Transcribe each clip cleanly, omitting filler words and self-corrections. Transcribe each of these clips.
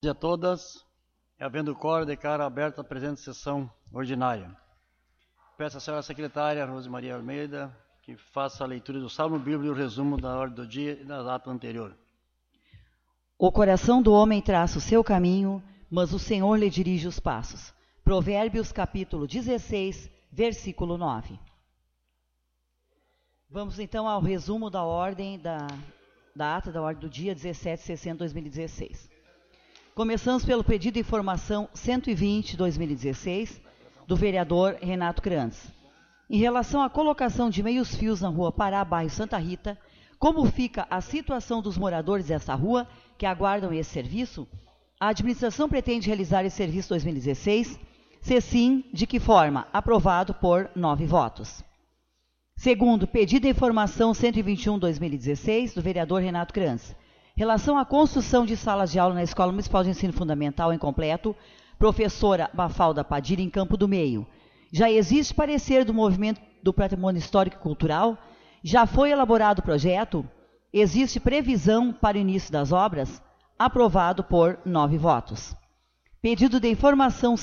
A todas, havendo quórum, declaro aberta a presente sessão ordinária. Peço à senhora secretária, Rose Maria Almeida, que faça a leitura do Salmo Bíblico e o resumo da ordem do dia e da data anterior. O coração do homem traça o seu caminho, mas o Senhor lhe dirige os passos. Provérbios, capítulo 16, versículo 9. Vamos então ao resumo da ordem da ata da ordem do dia 17/60/2016. Começamos pelo pedido de informação 120/2016 do vereador Renato Krantz. Em relação à colocação de meios fios na rua Pará, bairro Santa Rita, como fica a situação dos moradores dessa rua que aguardam esse serviço? A administração pretende realizar esse serviço 2016? Se sim, de que forma? Aprovado por 9 votos. Segundo, pedido de informação 121/2016 do vereador Renato Krantz. Relação à construção de salas de aula na Escola Municipal de Ensino Fundamental Incompleto, professora Mafalda Padilha, em Campo do Meio. Já existe parecer do Movimento do Patrimônio Histórico e Cultural? Já foi elaborado o projeto? Existe previsão para o início das obras? Aprovado por 9 votos. Pedido de informação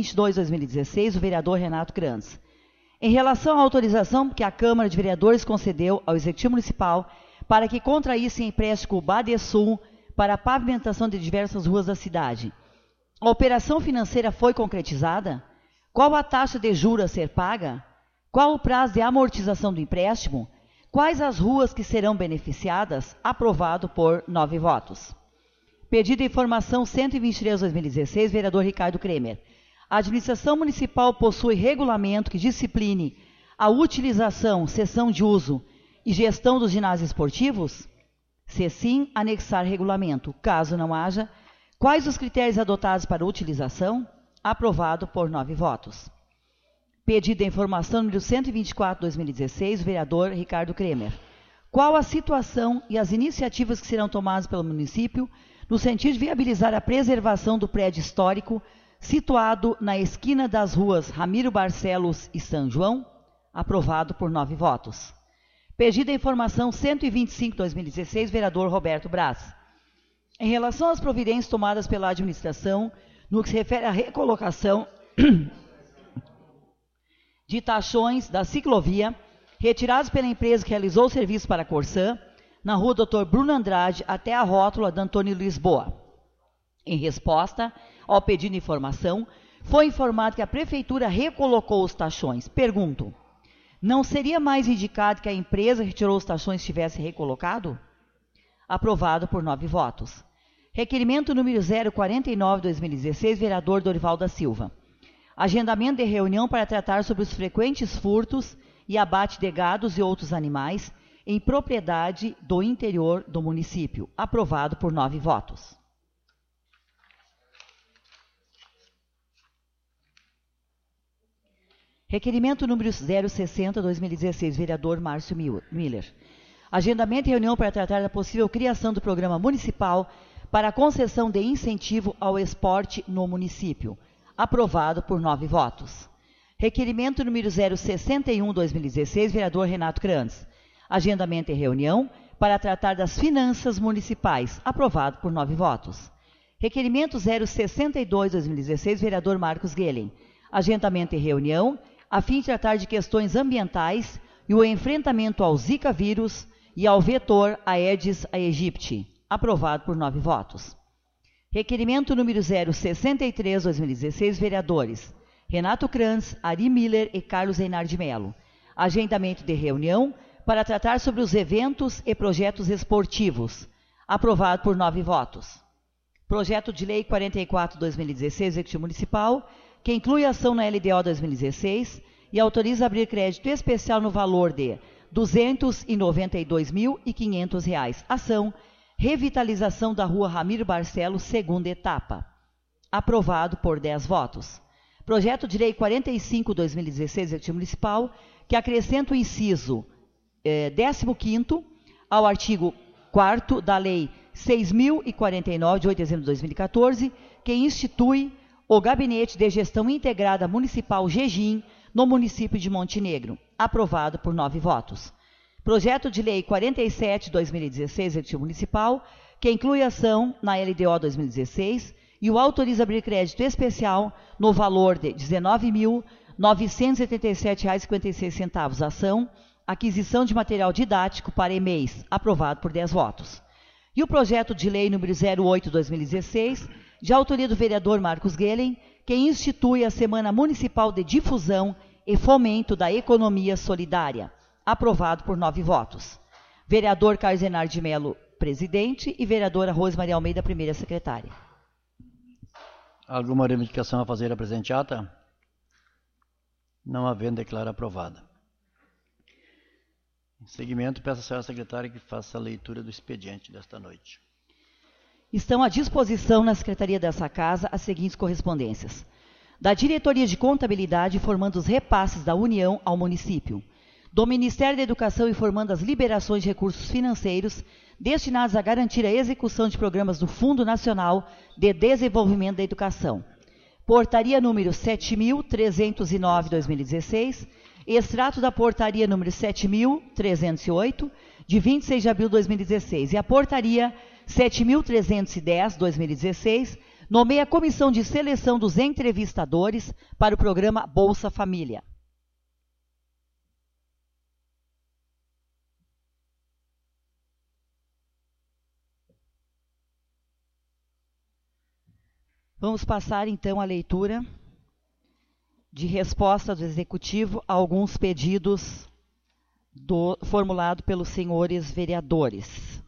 122/2016 do vereador Renato Krantz. Em relação à autorização que a Câmara de Vereadores concedeu ao Executivo Municipal para que contraísse empréstimo Badesul para a pavimentação de diversas ruas da cidade. A operação financeira foi concretizada? Qual a taxa de juros a ser paga? Qual o prazo de amortização do empréstimo? Quais as ruas que serão beneficiadas? Aprovado por 9 votos. Pedido de informação 123/2016, vereador Ricardo Kremer. A administração municipal possui regulamento que discipline a utilização, cessão de uso e gestão dos ginásios esportivos? Se sim, anexar regulamento. Caso não haja, quais os critérios adotados para utilização? Aprovado por 9 votos. Pedido de informação número 124/2016, vereador Ricardo Kremer. Qual a situação e as iniciativas que serão tomadas pelo município no sentido de viabilizar a preservação do prédio histórico situado na esquina das ruas Ramiro Barcelos e São João? Aprovado por 9 votos. Pedido de informação 125/2016, vereador Roberto Braz. Em relação às providências tomadas pela administração, no que se refere à recolocação de tachões da ciclovia, retirados pela empresa que realizou o serviço para a Corsã, na rua Dr. Bruno Andrade, até a rótula da Antônio Lisboa. Em resposta ao pedido de informação, foi informado que a Prefeitura recolocou os tachões. Pergunto, não seria mais indicado que a empresa que retirou os tachões tivesse recolocado? Aprovado por 9 votos. Requerimento número 049/2016, vereador Dorival da Silva. Agendamento de reunião para tratar sobre os frequentes furtos e abate de gados e outros animais em propriedade do interior do município. Aprovado por 9 votos. Requerimento número 060/2016, vereador Márcio Miller. Agendamento de reunião para tratar da possível criação do programa municipal para a concessão de incentivo ao esporte no município. Aprovado por 9 votos. Requerimento número 061/2016, vereador Renato Krantz. Agendamento de reunião para tratar das finanças municipais. Aprovado por 9 votos. Requerimento 062/2016, vereador Marcos Guelen. Agendamento de reunião a fim de tratar de questões ambientais e o enfrentamento ao Zika vírus e ao vetor Aedes aegypti. Aprovado por 9 votos. Requerimento número 063/2016, vereadores Renato Krantz, Ari Miller e Carlos Reinar de Mello. Agendamento de reunião para tratar sobre os eventos e projetos esportivos. Aprovado por 9 votos. Projeto de Lei 44/2016, Executivo Municipal, que inclui ação na LDO 2016 e autoriza abrir crédito especial no valor de R$ 292.500. Ação Revitalização da Rua Ramiro Barcelos, segunda etapa. Aprovado por 10 votos. Projeto de Lei 45/2016, Executivo Municipal, que acrescenta o inciso 15º ao artigo 4º da Lei 6.049, de 8 de dezembro de 2014, que institui o Gabinete de Gestão Integrada Municipal GEGIM no município de Montenegro. Aprovado por 9 votos. Projeto de Lei 47/2016, Executivo Municipal, que inclui ação na LDO 2016 e o autoriza a abrir crédito especial no valor de R$ 19.977,56 ação, aquisição de material didático para EMEIs, aprovado por 10 votos. E o projeto de lei número 08/2016, de autoria do vereador Marcos Guelen, que institui a Semana Municipal de Difusão e Fomento da Economia Solidária, aprovado por 9 votos. Vereador Carlos Zenar de Mello, presidente, e vereadora Rose Maria Almeida, primeira secretária. Alguma reivindicação a fazer à presente ata? Não havendo, declaro aprovada. Em seguimento, peço à senhora secretária que faça a leitura do expediente desta noite. Estão à disposição na Secretaria dessa Casa as seguintes correspondências. Da Diretoria de Contabilidade, informando os repasses da União ao município. Do Ministério da Educação, informando as liberações de recursos financeiros destinados a garantir a execução de programas do Fundo Nacional de Desenvolvimento da Educação. Portaria número 7.309/2016, extrato da portaria número 7.308, de 26 de abril de 2016, e a portaria 7.310/2016, nomeia a comissão de seleção dos entrevistadores para o programa Bolsa Família. Vamos passar, então, a leitura de resposta do Executivo a alguns pedidos formulado pelos senhores vereadores.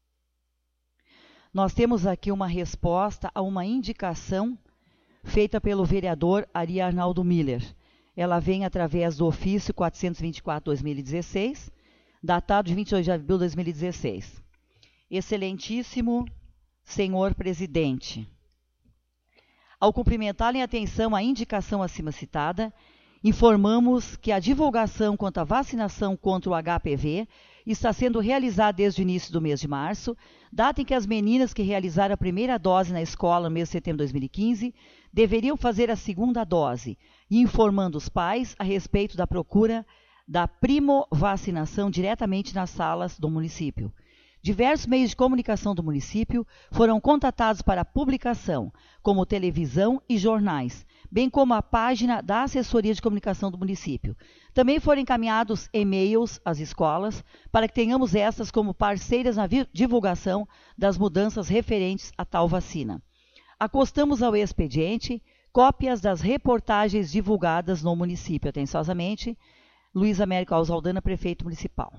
Nós temos aqui uma resposta a uma indicação feita pelo vereador Ari Arnaldo Miller. Ela vem através do ofício 424/2016, datado de 22 de abril de 2016. Excelentíssimo senhor presidente, ao cumprimentar em atenção a indicação acima citada, informamos que a divulgação quanto à vacinação contra o HPV está sendo realizada desde o início do mês de março, data em que as meninas que realizaram a primeira dose na escola no mês de setembro de 2015 deveriam fazer a segunda dose, e informando os pais a respeito da procura da primovacinação diretamente nas salas do município. Diversos meios de comunicação do município foram contatados para publicação, como televisão e jornais, bem como a página da Assessoria de Comunicação do município. Também foram encaminhados e-mails às escolas para que tenhamos estas como parceiras na divulgação das mudanças referentes a tal vacina. Acostamos ao expediente cópias das reportagens divulgadas no município. Atenciosamente, Luiz Américo Alves Aldana, prefeito municipal.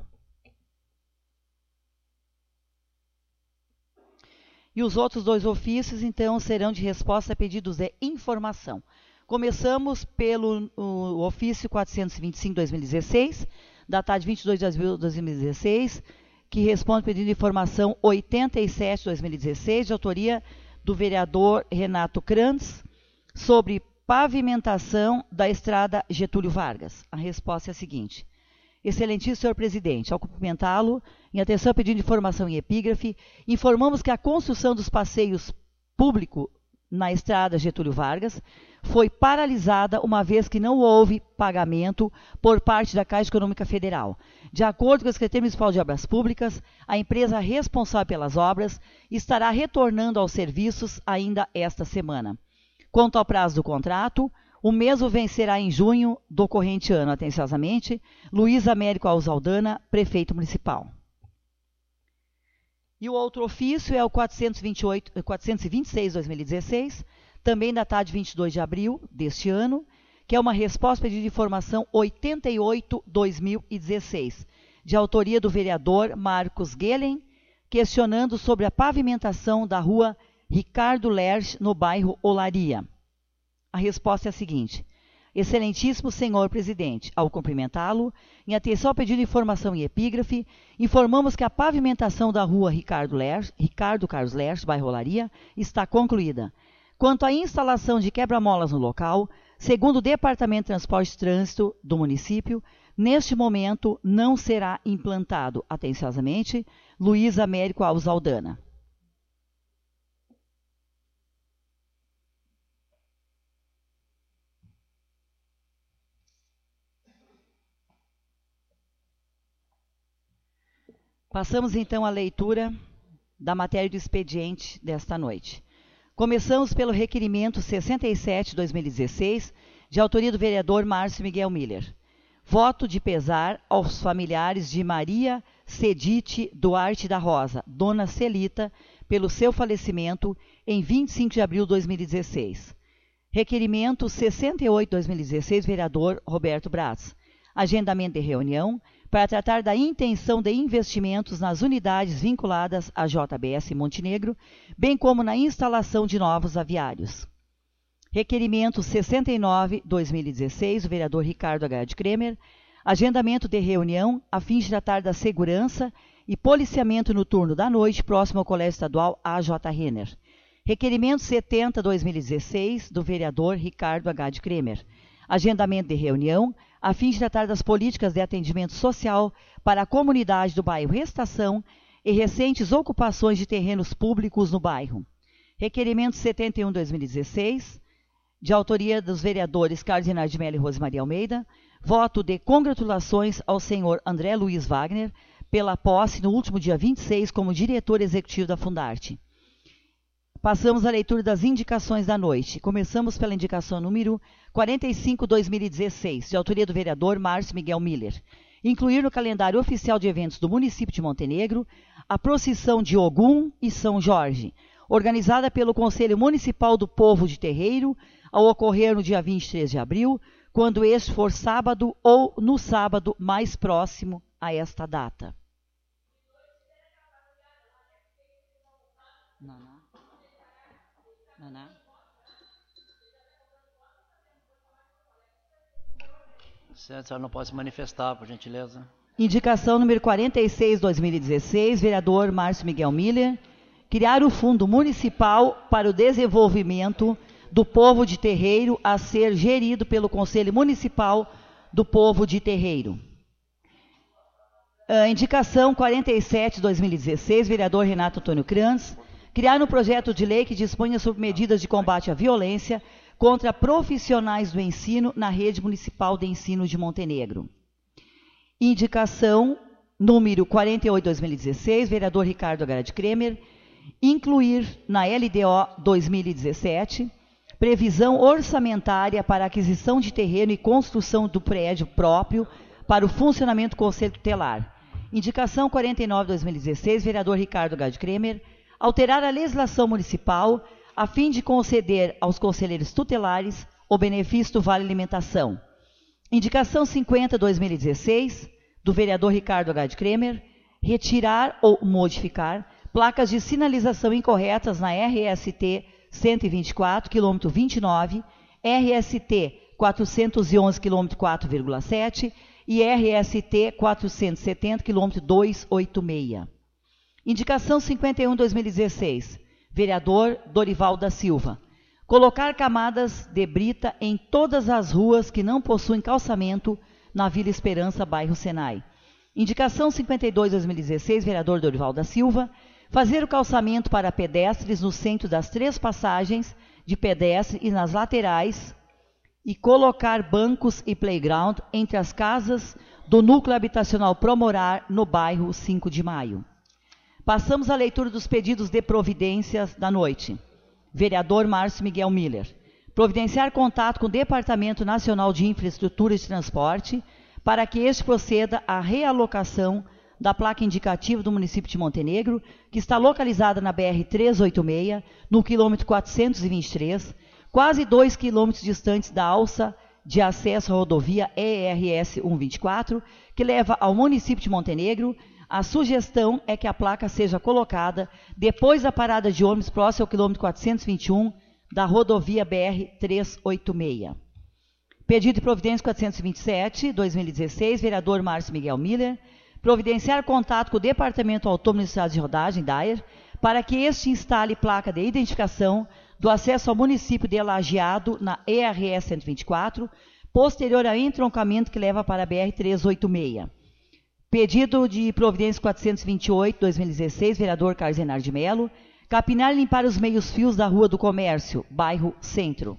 E os outros dois ofícios, então, serão de resposta a pedidos de informação. Começamos pelo ofício 425/2016, datado de 22 de abril de 2016, que responde ao pedido de informação 87/2016, de autoria do vereador Renato Krantz, sobre pavimentação da estrada Getúlio Vargas. A resposta é a seguinte. Excelentíssimo senhor presidente, ao cumprimentá-lo, em atenção ao pedido de informação em epígrafe, informamos que a construção dos passeios públicos na estrada Getúlio Vargas foi paralisada uma vez que não houve pagamento por parte da Caixa Econômica Federal. De acordo com a Secretaria Municipal de Obras Públicas, a empresa responsável pelas obras estará retornando aos serviços ainda esta semana. Quanto ao prazo do contrato, o mesmo vencerá em junho do corrente ano. Atenciosamente, Luiz Américo Alves Aldana, prefeito municipal. E o outro ofício é o 426/2016, também datado de 22 de abril deste ano, que é uma resposta ao pedido de informação 88/2016, de autoria do vereador Marcos Guelen, questionando sobre a pavimentação da rua Ricardo Lerch, no bairro Olaria. A resposta é a seguinte. Excelentíssimo senhor presidente, ao cumprimentá-lo, em atenção ao pedido de informação em epígrafe, informamos que a pavimentação da rua Ricardo Carlos Lerch, bairro Olaria, está concluída. Quanto à instalação de quebra-molas no local, segundo o Departamento de Transporte e Trânsito do município, neste momento não será implantado. Atenciosamente, Luiz Américo Alves Aldana. Passamos, então, à leitura da matéria do expediente desta noite. Começamos pelo requerimento 67/2016, de autoria do vereador Márcio Miguel Miller. Voto de pesar aos familiares de Maria Cedite Duarte da Rosa, Dona Celita, pelo seu falecimento em 25 de abril de 2016. Requerimento 68/2016, vereador Roberto Braz. Agendamento de reunião para tratar da intenção de investimentos nas unidades vinculadas à JBS Montenegro, bem como na instalação de novos aviários. Requerimento 69/2016, do vereador Ricardo H. de Kremer. Agendamento de reunião a fim de tratar da segurança e policiamento no turno da noite próximo ao Colégio Estadual A.J. Renner. Requerimento 70/2016, do vereador Ricardo H. de Kremer. Agendamento de reunião a fim de tratar das políticas de atendimento social para a comunidade do bairro Estação e recentes ocupações de terrenos públicos no bairro. Requerimento 71/2016, de autoria dos vereadores Carlos Renato de Mello e Rosemaria Almeida. Voto de congratulações ao senhor André Luiz Wagner pela posse no último dia 26 como diretor executivo da Fundarte. Passamos à leitura das indicações da noite. Começamos pela indicação número 45/2016, de autoria do vereador Márcio Miguel Miller. Incluir no calendário oficial de eventos do município de Montenegro a procissão de Ogum e São Jorge, organizada pelo Conselho Municipal do Povo de Terreiro, ao ocorrer no dia 23 de abril, quando este for sábado ou no sábado mais próximo a esta data. Naná. Certo, a senhora não pode se manifestar, por gentileza. Indicação número 46/2016, vereador Márcio Miguel Miller. Criar o Fundo Municipal para o Desenvolvimento do Povo de Terreiro a ser gerido pelo Conselho Municipal do Povo de Terreiro. Indicação 47/2016, vereador Renato Antônio Krantz. Criar um projeto de lei que disponha sobre medidas de combate à violência contra profissionais do ensino na rede municipal de ensino de Montenegro. Indicação número 48/2016, vereador Ricardo H. de Kremer. Incluir na LDO 2017 previsão orçamentária para aquisição de terreno e construção do prédio próprio para o funcionamento do Conselho Tutelar. Indicação 49/2016, vereador Ricardo H. de Kremer. Alterar a legislação municipal a fim de conceder aos conselheiros tutelares o benefício do Vale Alimentação. Indicação 50/2016, do vereador Ricardo H. de Kremer. Retirar ou modificar placas de sinalização incorretas na RST 124, quilômetro 29, RST 411, quilômetro 4,7 e RST 470, quilômetro 286. Indicação 51/2016, vereador Dorival da Silva. Colocar camadas de brita em todas as ruas que não possuem calçamento na Vila Esperança, bairro Senai. Indicação 52/2016, vereador Dorival da Silva. Fazer o calçamento para pedestres no centro das 3 passagens de pedestre e nas laterais e colocar bancos e playground entre as casas do núcleo habitacional Promorar no bairro 5 de Maio. Passamos à leitura dos pedidos de providências da noite. Vereador Márcio Miguel Miller. Providenciar contato com o Departamento Nacional de Infraestrutura e Transporte para que este proceda à realocação da placa indicativa do município de Montenegro, que está localizada na BR-386, no quilômetro 423, quase 2 quilômetros distantes da alça de acesso à rodovia ERS 124, que leva ao município de Montenegro. A sugestão é que a placa seja colocada depois da parada de ônibus próximo ao quilômetro 421 da rodovia BR-386. Pedido de providência 427/2016, vereador Márcio Miguel Miller. Providenciar contato com o Departamento Autônomo de Estradas de Rodagem, DAER, para que este instale placa de identificação do acesso ao município de Lajeado na ERS 124, posterior ao entroncamento que leva para a BR-386. Pedido de providência 428/2016, vereador Carlos Renato de Mello. Capinar e limpar os meios-fios da Rua do Comércio, bairro Centro.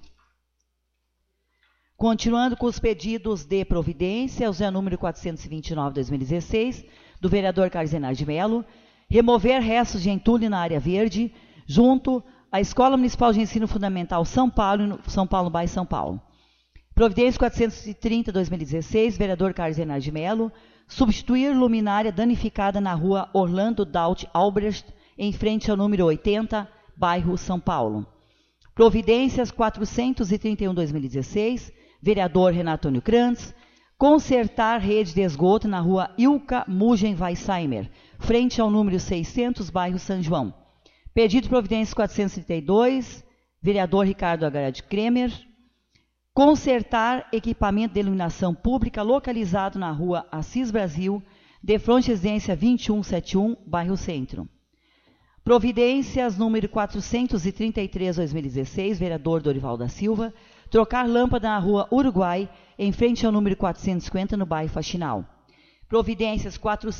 Continuando com os pedidos de providência, o número 429/2016, do vereador Carlos Renato de Mello. Remover restos de entulho na área verde, junto a Escola Municipal de Ensino Fundamental São Paulo, bairro São Paulo. Providência 430/2016, vereador Carlos Renato de Mello, substituir luminária danificada na rua Orlando Daut Albrecht, em frente ao número 80, bairro São Paulo. Providências 431/2016, vereador Renato Antônio Krantz, consertar rede de esgoto na rua Ilka Mugen Weissheimer, frente ao número 600, bairro São João. Pedido de providências 432, vereador Ricardo Agrade Kremer, consertar equipamento de iluminação pública localizado na rua Assis Brasil, de frente à residência 2171, bairro Centro. Providências número 433/2016, vereador Dorival da Silva, trocar lâmpada na rua Uruguai, em frente ao número 450, no bairro Faxinal. Providências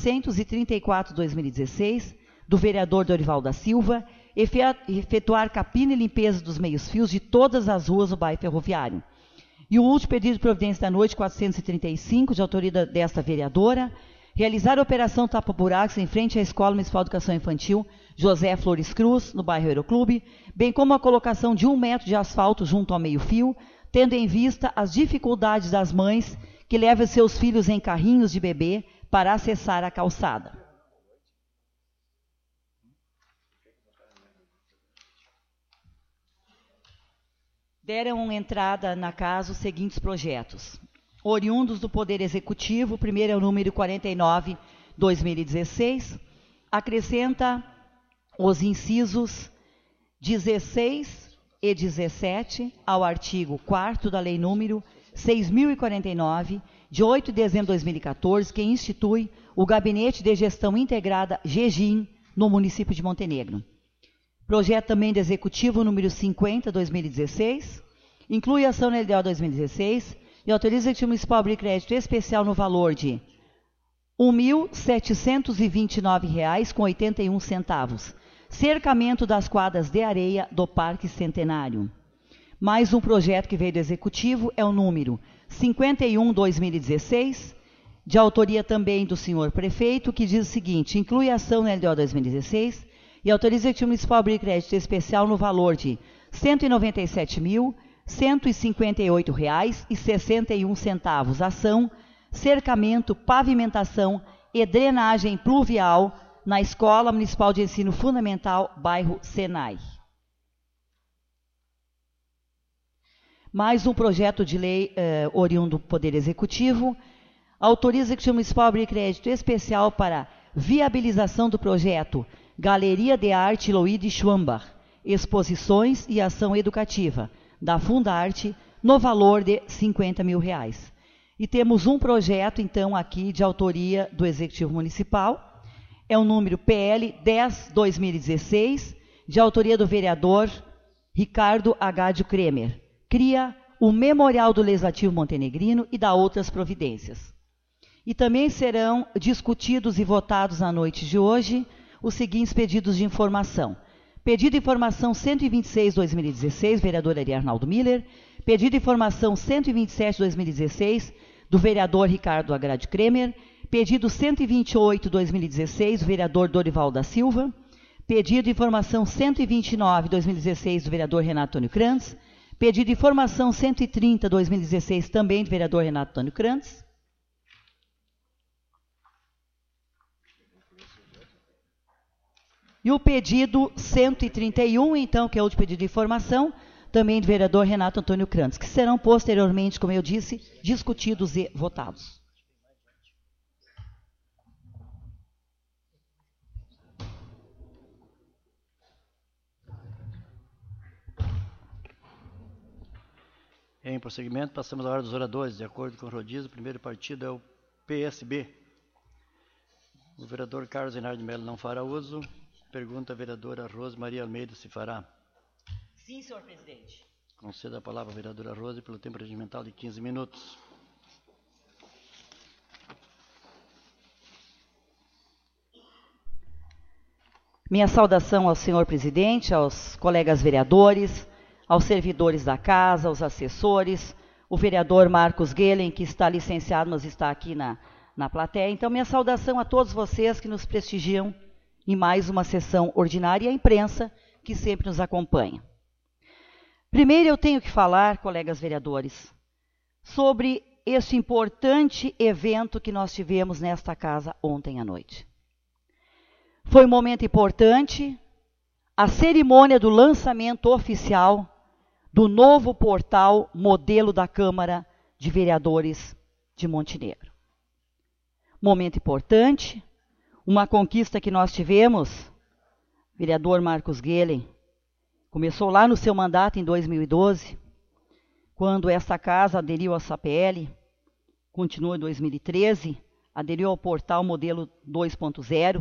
434/2016, do vereador Dorival da Silva, efetuar capina e limpeza dos meios-fios de todas as ruas do bairro Ferroviário. E o último pedido de providência da noite, 435, de autoria desta vereadora, realizar a operação tapa-buracos em frente à Escola Municipal de Educação Infantil José Flores Cruz, no bairro Aeroclube, bem como a colocação de 1 metro de asfalto junto ao meio-fio, tendo em vista as dificuldades das mães que levam seus filhos em carrinhos de bebê para acessar a calçada. Deram entrada na casa os seguintes projetos. Oriundos do Poder Executivo, primeiro é o número 49/2016, acrescenta os incisos 16 e 17 ao artigo 4º da Lei número 6.049, de 8 de dezembro de 2014, que institui o Gabinete de Gestão Integrada GEGIM no município de Montenegro. Projeto também do Executivo número 50/2016, inclui ação na LDO 2016 e autoriza o Executivo Municipal a abrir crédito especial no valor de R$ 1.729,81, cercamento das quadras de areia do Parque Centenário. Mais um projeto que veio do Executivo é o número 51/2016, de autoria também do senhor prefeito, que diz o seguinte: inclui ação na LDO 2016 e autoriza o Executivo Municipal a abrir crédito especial no valor de R$ 197.158,61. Ação, cercamento, pavimentação e drenagem pluvial na Escola Municipal de Ensino Fundamental, bairro Senai. Mais um projeto de lei oriundo do Poder Executivo, autoriza o Executivo Municipal a abrir crédito especial para viabilização do projeto Galeria de Arte Loide Schwambach, exposições e ação educativa, da Fundarte, no valor de R$ 50 mil. E temos um projeto, então, aqui de autoria do Executivo Municipal, é o número PL 10/2016, de autoria do vereador Ricardo Agádio Kremer. Cria o Memorial do Legislativo Montenegrino e dá outras providências. E também serão discutidos e votados na noite de hoje os seguintes pedidos de informação. Pedido de informação 126/2016, vereador Ari Arnaldo Miller. Pedido de informação 127/2016, do vereador Ricardo Agrade Kremer. Pedido 128/2016, do vereador Dorival da Silva. Pedido de informação 129/2016, do vereador Renato Antônio Krantz. Pedido de informação 130/2016, também do vereador Renato Antônio Krantz. E o pedido 131, então, que é o último pedido de informação, também do vereador Renato Antônio Krantz, que serão posteriormente, como eu disse, discutidos e votados. Em prosseguimento, passamos à ordem dos oradores. De acordo com o rodízio, o primeiro partido é o PSB. O vereador Carlos Renato de Mello não fará uso. Pergunta a vereadora Rose Maria Almeida se fará. Sim, senhor presidente. Conceda a palavra à vereadora Rose pelo tempo regimental de 15 minutos. Minha saudação ao senhor presidente, aos colegas vereadores, aos servidores da casa, aos assessores, o vereador Marcos Guelen, que está licenciado, mas está aqui na plateia. Então, minha saudação a todos vocês que nos prestigiam em mais uma sessão ordinária, e a imprensa que sempre nos acompanha. Primeiro eu tenho que falar, colegas vereadores, sobre este importante evento que nós tivemos nesta casa ontem à noite. Foi um momento importante, a cerimônia do lançamento oficial do novo portal modelo da Câmara de Vereadores de Montenegro. Momento importante, uma conquista que nós tivemos, vereador Marcos Guelen, começou lá no seu mandato em 2012, quando esta casa aderiu à SAPL, continua em 2013, aderiu ao portal modelo 2.0,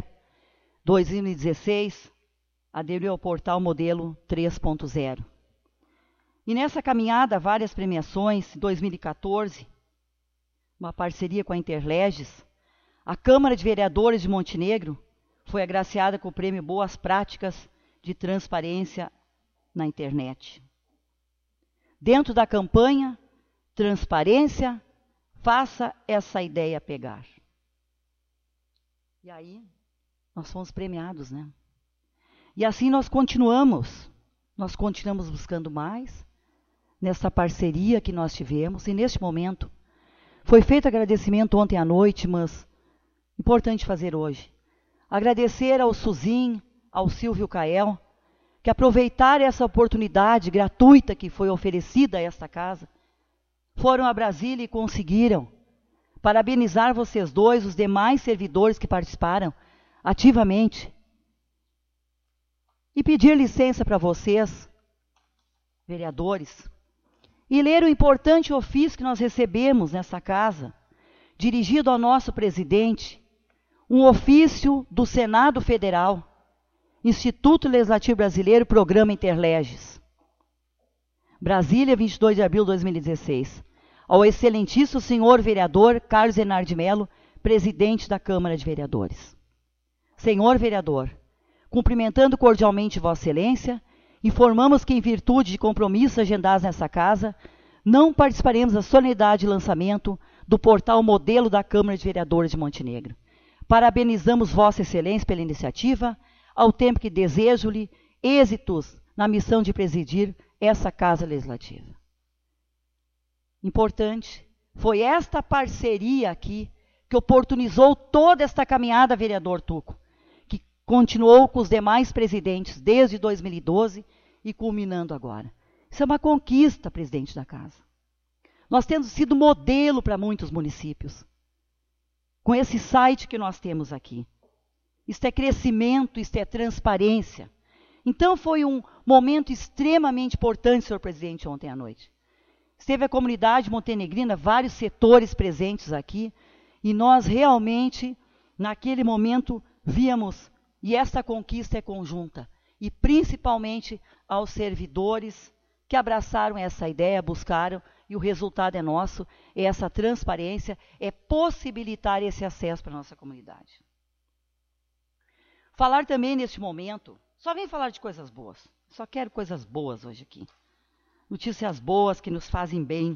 2016, aderiu ao portal modelo 3.0. E nessa caminhada, várias premiações, em 2014, uma parceria com a Interleges, a Câmara de Vereadores de Montenegro foi agraciada com o prêmio Boas Práticas de Transparência na Internet. Dentro da campanha, transparência, faça essa ideia pegar. E aí, nós fomos premiados, né? E assim nós continuamos buscando mais, nessa parceria que nós tivemos, e neste momento, foi feito agradecimento ontem à noite, mas importante fazer hoje. Agradecer ao Suzin, ao Silvio Cael, que aproveitaram essa oportunidade gratuita que foi oferecida a esta casa, foram a Brasília e conseguiram. Parabenizar vocês dois, os demais servidores que participaram ativamente. E pedir licença para vocês, vereadores, e ler o importante ofício que nós recebemos nessa casa, dirigido ao nosso presidente, um ofício do Senado Federal, Instituto Legislativo Brasileiro, Programa Interleges. Brasília, 22 de abril de 2016. Ao excelentíssimo senhor vereador Carlos Enard de Mello, presidente da Câmara de Vereadores. Senhor vereador, cumprimentando cordialmente Vossa Excelência, informamos que, em virtude de compromissos agendados nessa casa, não participaremos da solenidade de lançamento do portal modelo da Câmara de Vereadores de Montenegro. Parabenizamos Vossa Excelência pela iniciativa, ao tempo que desejo-lhe êxitos na missão de presidir essa Casa Legislativa. Importante, foi esta parceria aqui que oportunizou toda esta caminhada, vereador Tuco, que continuou com os demais presidentes desde 2012 e culminando agora. Isso é uma conquista, presidente da Casa. Nós temos sido modelo para muitos municípios, com esse site que nós temos aqui. Isto é crescimento, isto é transparência. Então foi um momento extremamente importante, senhor presidente, ontem à noite. Esteve a comunidade montenegrina, vários setores presentes aqui, e nós realmente, naquele momento, víamos, e esta conquista é conjunta, e principalmente aos servidores que abraçaram essa ideia, buscaram, e o resultado é nosso, é essa transparência, é possibilitar esse acesso para a nossa comunidade. Falar também neste momento, só vem falar de coisas boas, só quero coisas boas hoje aqui. Notícias boas que nos fazem bem.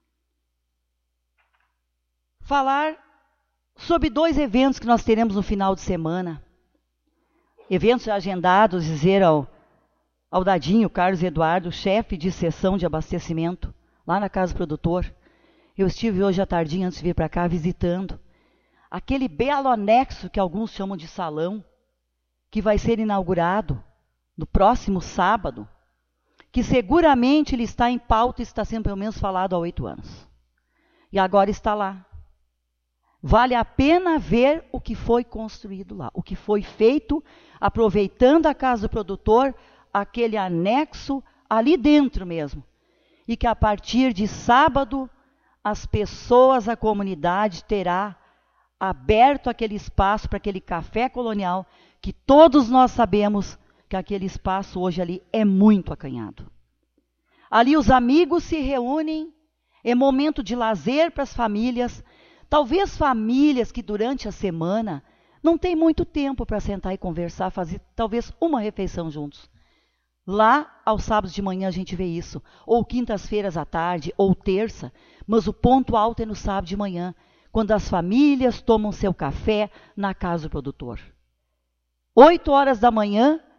Falar sobre 2 eventos que nós teremos no final de semana. Eventos agendados, dizer ao Dadinho, Carlos Eduardo, chefe de seção de abastecimento, lá na Casa do Produtor. Eu estive hoje à tardinha, antes de vir para cá, visitando aquele belo anexo que alguns chamam de salão, que vai ser inaugurado no próximo sábado, que seguramente ele está em pauta e está sendo pelo menos falado há 8 anos. E agora está lá. Vale a pena ver o que foi construído lá, o que foi feito, aproveitando a Casa do Produtor, aquele anexo ali dentro mesmo. E que a partir de sábado, as pessoas, a comunidade terá aberto aquele espaço para aquele café colonial, que todos nós sabemos que aquele espaço hoje ali é muito acanhado. Ali os amigos se reúnem, é momento de lazer para as famílias, talvez famílias que durante a semana não têm muito tempo para sentar e conversar, fazer talvez uma refeição juntos. Lá, aos sábados de manhã a gente vê isso, ou quintas-feiras à tarde, ou terça, mas o ponto alto é no sábado de manhã, quando as famílias tomam seu café na Casa do Produtor. 8 horas da manhã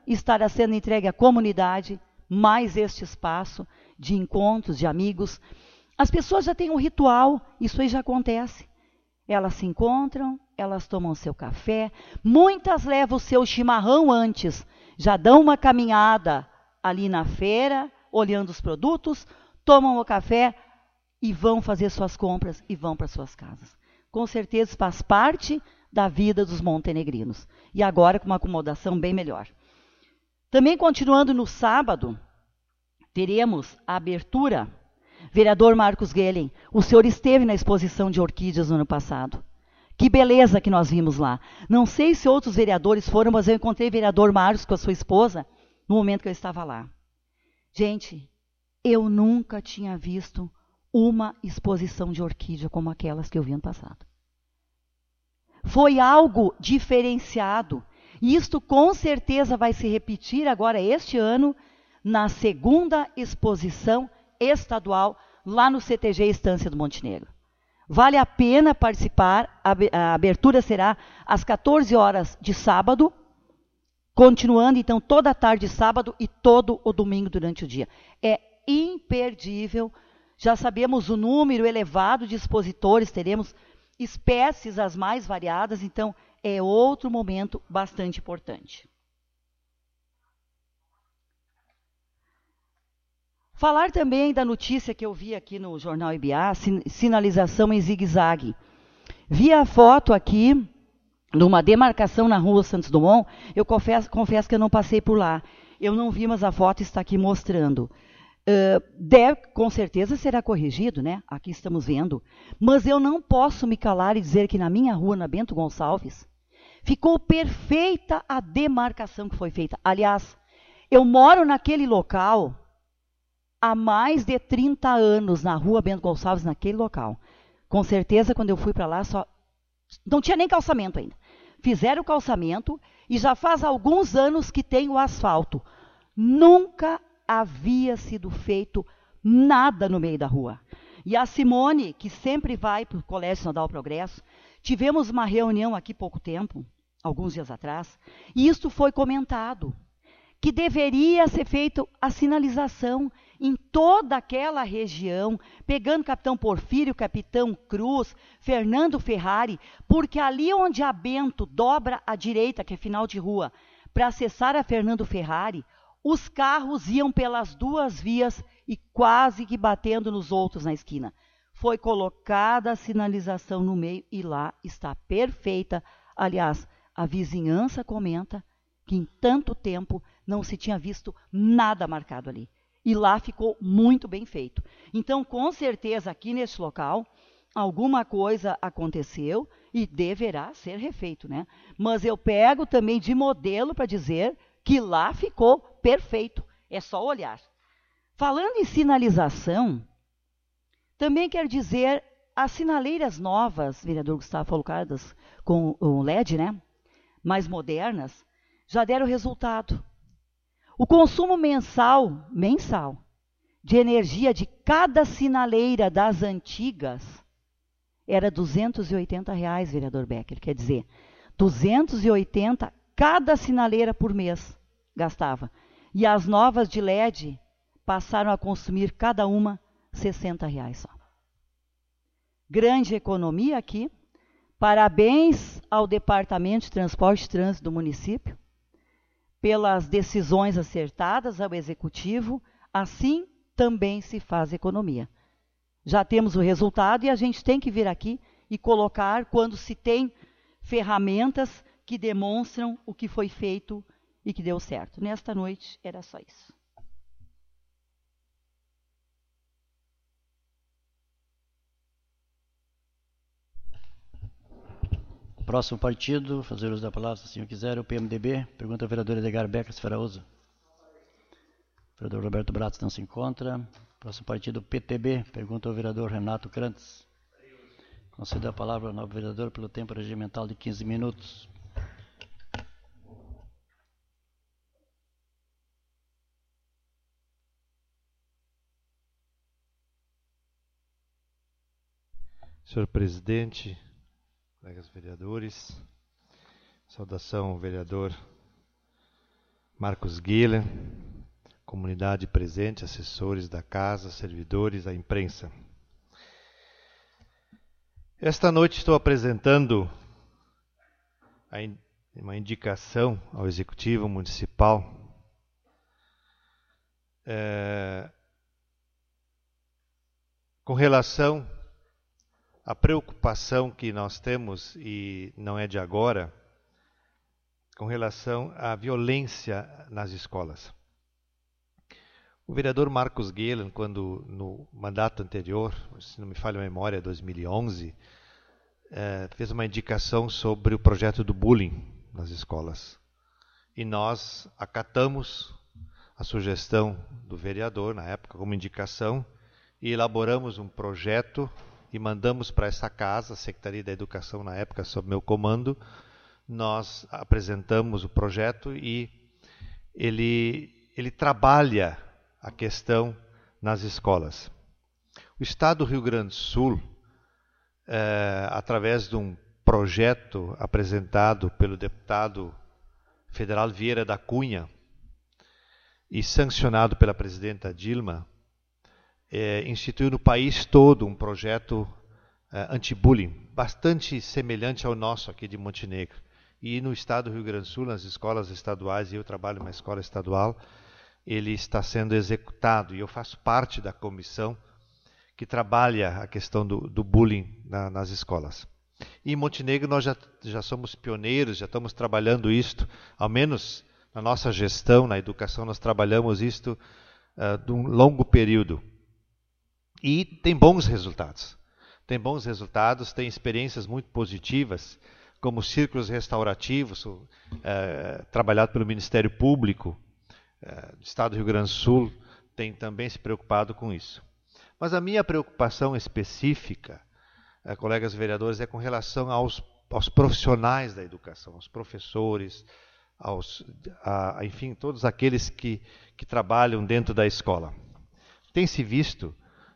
estará sendo entregue à comunidade mais este espaço de encontros, de amigos. As pessoas já têm um ritual, isso aí já acontece. Elas se encontram, elas tomam seu café, muitas levam o seu chimarrão antes, já dão uma caminhada ali na feira, olhando os produtos, tomam o café e vão fazer suas compras e vão para suas casas. Com certeza faz parte da vida dos montenegrinos. E agora com uma acomodação bem melhor. Também continuando no sábado, teremos a abertura. Vereador Marcos Gehlen, o senhor esteve na exposição de orquídeas no ano passado. Que beleza que nós vimos lá. Não sei se outros vereadores foram, mas eu encontrei o vereador Marcos com a sua esposa no momento que eu estava lá. Gente, eu nunca tinha visto uma exposição de orquídea como aquelas que eu vi ano passado. Foi algo diferenciado. E isto com certeza vai se repetir agora este ano na segunda exposição estadual lá no CTG Estância do Montenegro. Vale a pena participar. A abertura será às 14 horas de sábado, continuando então toda a tarde de sábado e todo o domingo durante o dia. É imperdível. Já sabemos o número elevado de expositores, teremos espécies as mais variadas, então é outro momento bastante importante. Falar também da notícia que eu vi aqui no Jornal IBA, sinalização em zigue-zague. Vi a foto aqui, numa demarcação na rua Santos Dumont, eu confesso que eu não passei por lá. Eu não vi, mas a foto está aqui mostrando. Com certeza será corrigido, né? Aqui estamos vendo. Mas eu não posso me calar e dizer que na minha rua, na Bento Gonçalves, ficou perfeita a demarcação que foi feita. Aliás, eu moro naquele local há mais de 30 anos, na rua Bento Gonçalves, naquele local. Com certeza, quando eu fui para lá, não tinha nem calçamento ainda. Fizeram o calçamento e já faz alguns anos que tem o asfalto. Nunca havia sido feito nada no meio da rua. E a Simone, que sempre vai para o Colégio Sinodal Progresso, tivemos uma reunião aqui há pouco tempo, alguns dias atrás, e isto foi comentado, que deveria ser feita a sinalização em toda aquela região, pegando Capitão Porfírio, Capitão Cruz, Fernando Ferrari, porque ali onde a Bento dobra à direita, que é final de rua, para acessar a Fernando Ferrari, os carros iam pelas duas vias e quase que batendo nos outros na esquina. Foi colocada a sinalização no meio e lá está perfeita. Aliás, a vizinhança comenta que em tanto tempo não se tinha visto nada marcado ali. E lá ficou muito bem feito. Então, com certeza, aqui neste local, alguma coisa aconteceu e deverá ser refeito, né? Mas eu pego também de modelo para dizer que lá ficou perfeito. É só olhar. Falando em sinalização, também quero dizer as sinaleiras novas, vereador Gustavo, colocadas com o LED, né? Mais modernas, já deram resultado. O consumo mensal de energia de cada sinaleira das antigas era R$ 280, vereador Becker. Quer dizer, 280 cada sinaleira por mês gastava. E as novas de LED passaram a consumir cada uma R$ 60 só. Grande economia aqui. Parabéns ao Departamento de Transporte e Trânsito do município pelas decisões acertadas ao Executivo. Assim também se faz economia. Já temos o resultado e a gente tem que vir aqui e colocar quando se tem ferramentas que demonstram o que foi feito e que deu certo. Nesta noite era só isso. Próximo partido, fazer uso da palavra, se o senhor quiser, o PMDB. Pergunta ao vereador Edgar Becker se fará uso. O vereador Roberto Bratz não se encontra. Próximo partido, PTB. Pergunta ao vereador Renato Krantz. Concedo a palavra ao novo vereador pelo tempo regimental de 15 minutos. Senhor presidente, colegas vereadores, saudação ao vereador Marcos Guilherme, comunidade presente, assessores da casa, servidores, a imprensa. Esta noite estou apresentando uma indicação ao Executivo Municipal com relação à preocupação que nós temos, e não é de agora, com relação à violência nas escolas. O vereador Marcos Guilherme, quando no mandato anterior, se não me falha a memória, 2011, fez uma indicação sobre o projeto do bullying nas escolas. E nós acatamos a sugestão do vereador, na época, como indicação, e elaboramos um projeto e mandamos para essa casa, a Secretaria da Educação, na época, sob meu comando. Nós apresentamos o projeto e ele trabalha a questão nas escolas. O Estado do Rio Grande do Sul, através de um projeto apresentado pelo deputado federal Vieira da Cunha e sancionado pela presidenta Dilma, instituiu no país todo um projeto anti-bullying, bastante semelhante ao nosso aqui de Montenegro. E no estado do Rio Grande do Sul, nas escolas estaduais, e eu trabalho numa escola estadual, ele está sendo executado, e eu faço parte da comissão que trabalha a questão do bullying nas escolas. E em Montenegro nós já somos pioneiros, já estamos trabalhando isto, ao menos na nossa gestão, na educação, nós trabalhamos isto de um longo período. E tem bons resultados. Tem experiências muito positivas, como círculos restaurativos, trabalhado pelo Ministério Público. O Estado do Rio Grande do Sul tem também se preocupado com isso. Mas a minha preocupação específica, colegas vereadores, é com relação aos profissionais da educação, aos professores, enfim, todos aqueles que trabalham dentro da escola. Tem se visto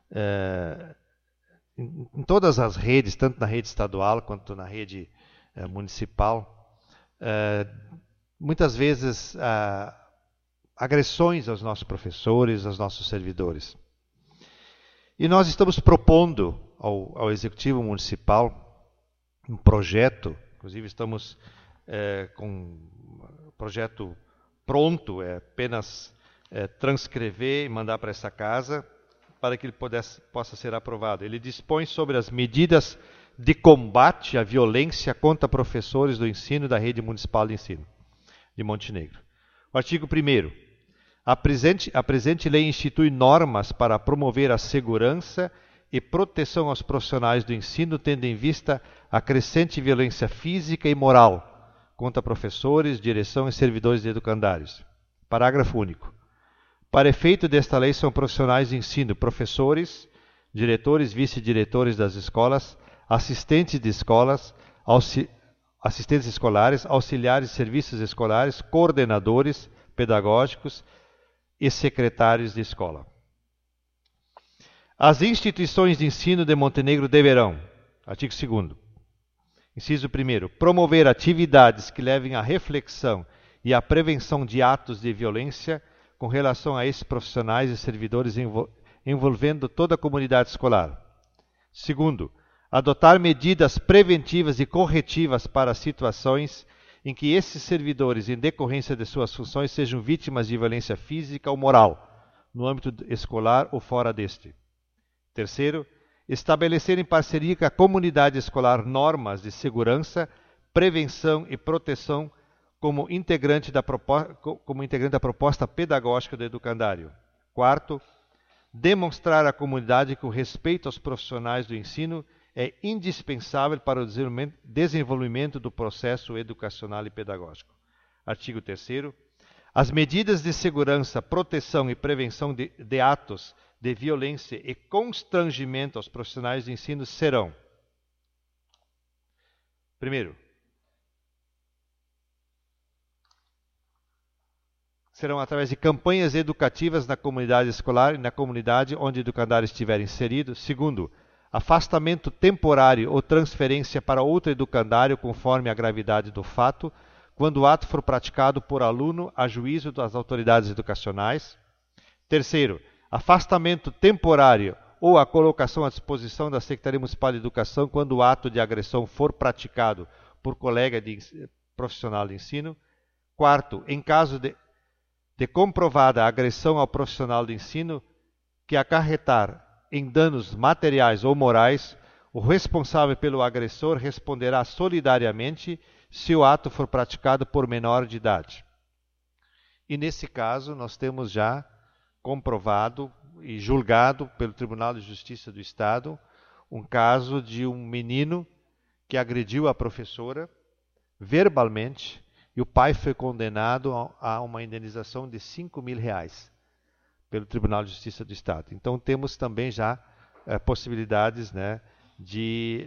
em todas as redes, tanto na rede estadual quanto na rede municipal, muitas vezes agressões aos nossos professores, aos nossos servidores. E nós estamos propondo ao Executivo Municipal um projeto, inclusive estamos com o projeto pronto, apenas transcrever e mandar para essa casa, para que ele possa ser aprovado. Ele dispõe sobre as medidas de combate à violência contra professores do ensino da Rede Municipal de Ensino de Montenegro. O artigo 1º. A presente lei institui normas para promover a segurança e proteção aos profissionais do ensino, tendo em vista a crescente violência física e moral contra professores, direção e servidores educandários. Parágrafo único. Para efeito desta lei, são profissionais de ensino, professores, diretores, vice-diretores das escolas, assistentes de escolas, assistentes escolares, auxiliares de serviços escolares, coordenadores pedagógicos e secretários de escola. As instituições de ensino de Montenegro deverão, artigo 2º, inciso 1º, promover atividades que levem à reflexão e à prevenção de atos de violência com relação a esses profissionais e servidores envolvendo toda a comunidade escolar. Segundo, adotar medidas preventivas e corretivas para situações em que esses servidores, em decorrência de suas funções, sejam vítimas de violência física ou moral, no âmbito escolar ou fora deste. Terceiro, estabelecer em parceria com a comunidade escolar normas de segurança, prevenção e proteção como integrante da proposta pedagógica do educandário. Quarto, demonstrar à comunidade que o respeito aos profissionais do ensino é indispensável para o desenvolvimento do processo educacional e pedagógico. Artigo 3º. As medidas de segurança, proteção e prevenção de atos de violência e constrangimento aos profissionais de ensino serão: primeiro, serão através de campanhas educativas na comunidade escolar e na comunidade onde o educandário estiver inserido. Segundo, afastamento temporário ou transferência para outro educandário conforme a gravidade do fato, quando o ato for praticado por aluno a juízo das autoridades educacionais. Terceiro, afastamento temporário ou a colocação à disposição da Secretaria Municipal de Educação quando o ato de agressão for praticado por colega profissional de ensino. Quarto, em caso de comprovada agressão ao profissional de ensino que acarretar em danos materiais ou morais, o responsável pelo agressor responderá solidariamente se o ato for praticado por menor de idade. E nesse caso, nós temos já comprovado e julgado pelo Tribunal de Justiça do Estado um caso de um menino que agrediu a professora verbalmente e o pai foi condenado a uma indenização de R$5.000 pelo Tribunal de Justiça do Estado. Então temos também já possibilidades, né, de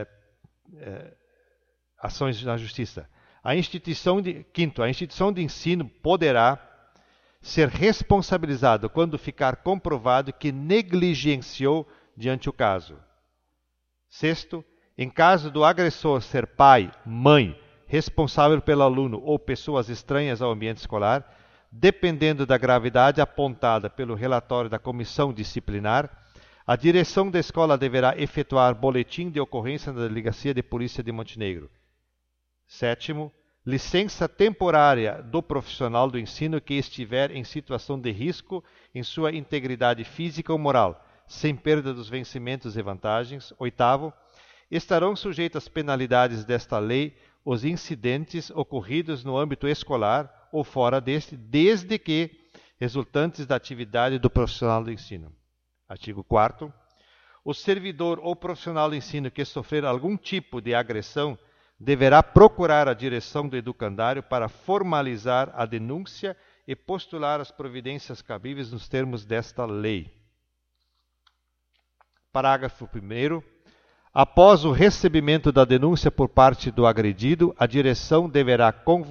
ações na Justiça. Quinto, a instituição de ensino poderá ser responsabilizado quando ficar comprovado que negligenciou diante o caso. Sexto, em caso do agressor ser pai, mãe, responsável pelo aluno ou pessoas estranhas ao ambiente escolar, dependendo da gravidade apontada pelo relatório da comissão disciplinar, a direção da escola deverá efetuar boletim de ocorrência na Delegacia de Polícia de Montenegro. Sétimo, licença temporária do profissional do ensino que estiver em situação de risco em sua integridade física ou moral, sem perda dos vencimentos e vantagens. Oitavo, estarão sujeitos às penalidades desta lei os incidentes ocorridos no âmbito escolar ou fora deste, desde que resultantes da atividade do profissional do ensino. Artigo 4º. O servidor ou profissional do ensino que sofrer algum tipo de agressão deverá procurar a direção do educandário para formalizar a denúncia e postular as providências cabíveis nos termos desta lei. Parágrafo 1º. Após o recebimento da denúncia por parte do agredido, a direção deverá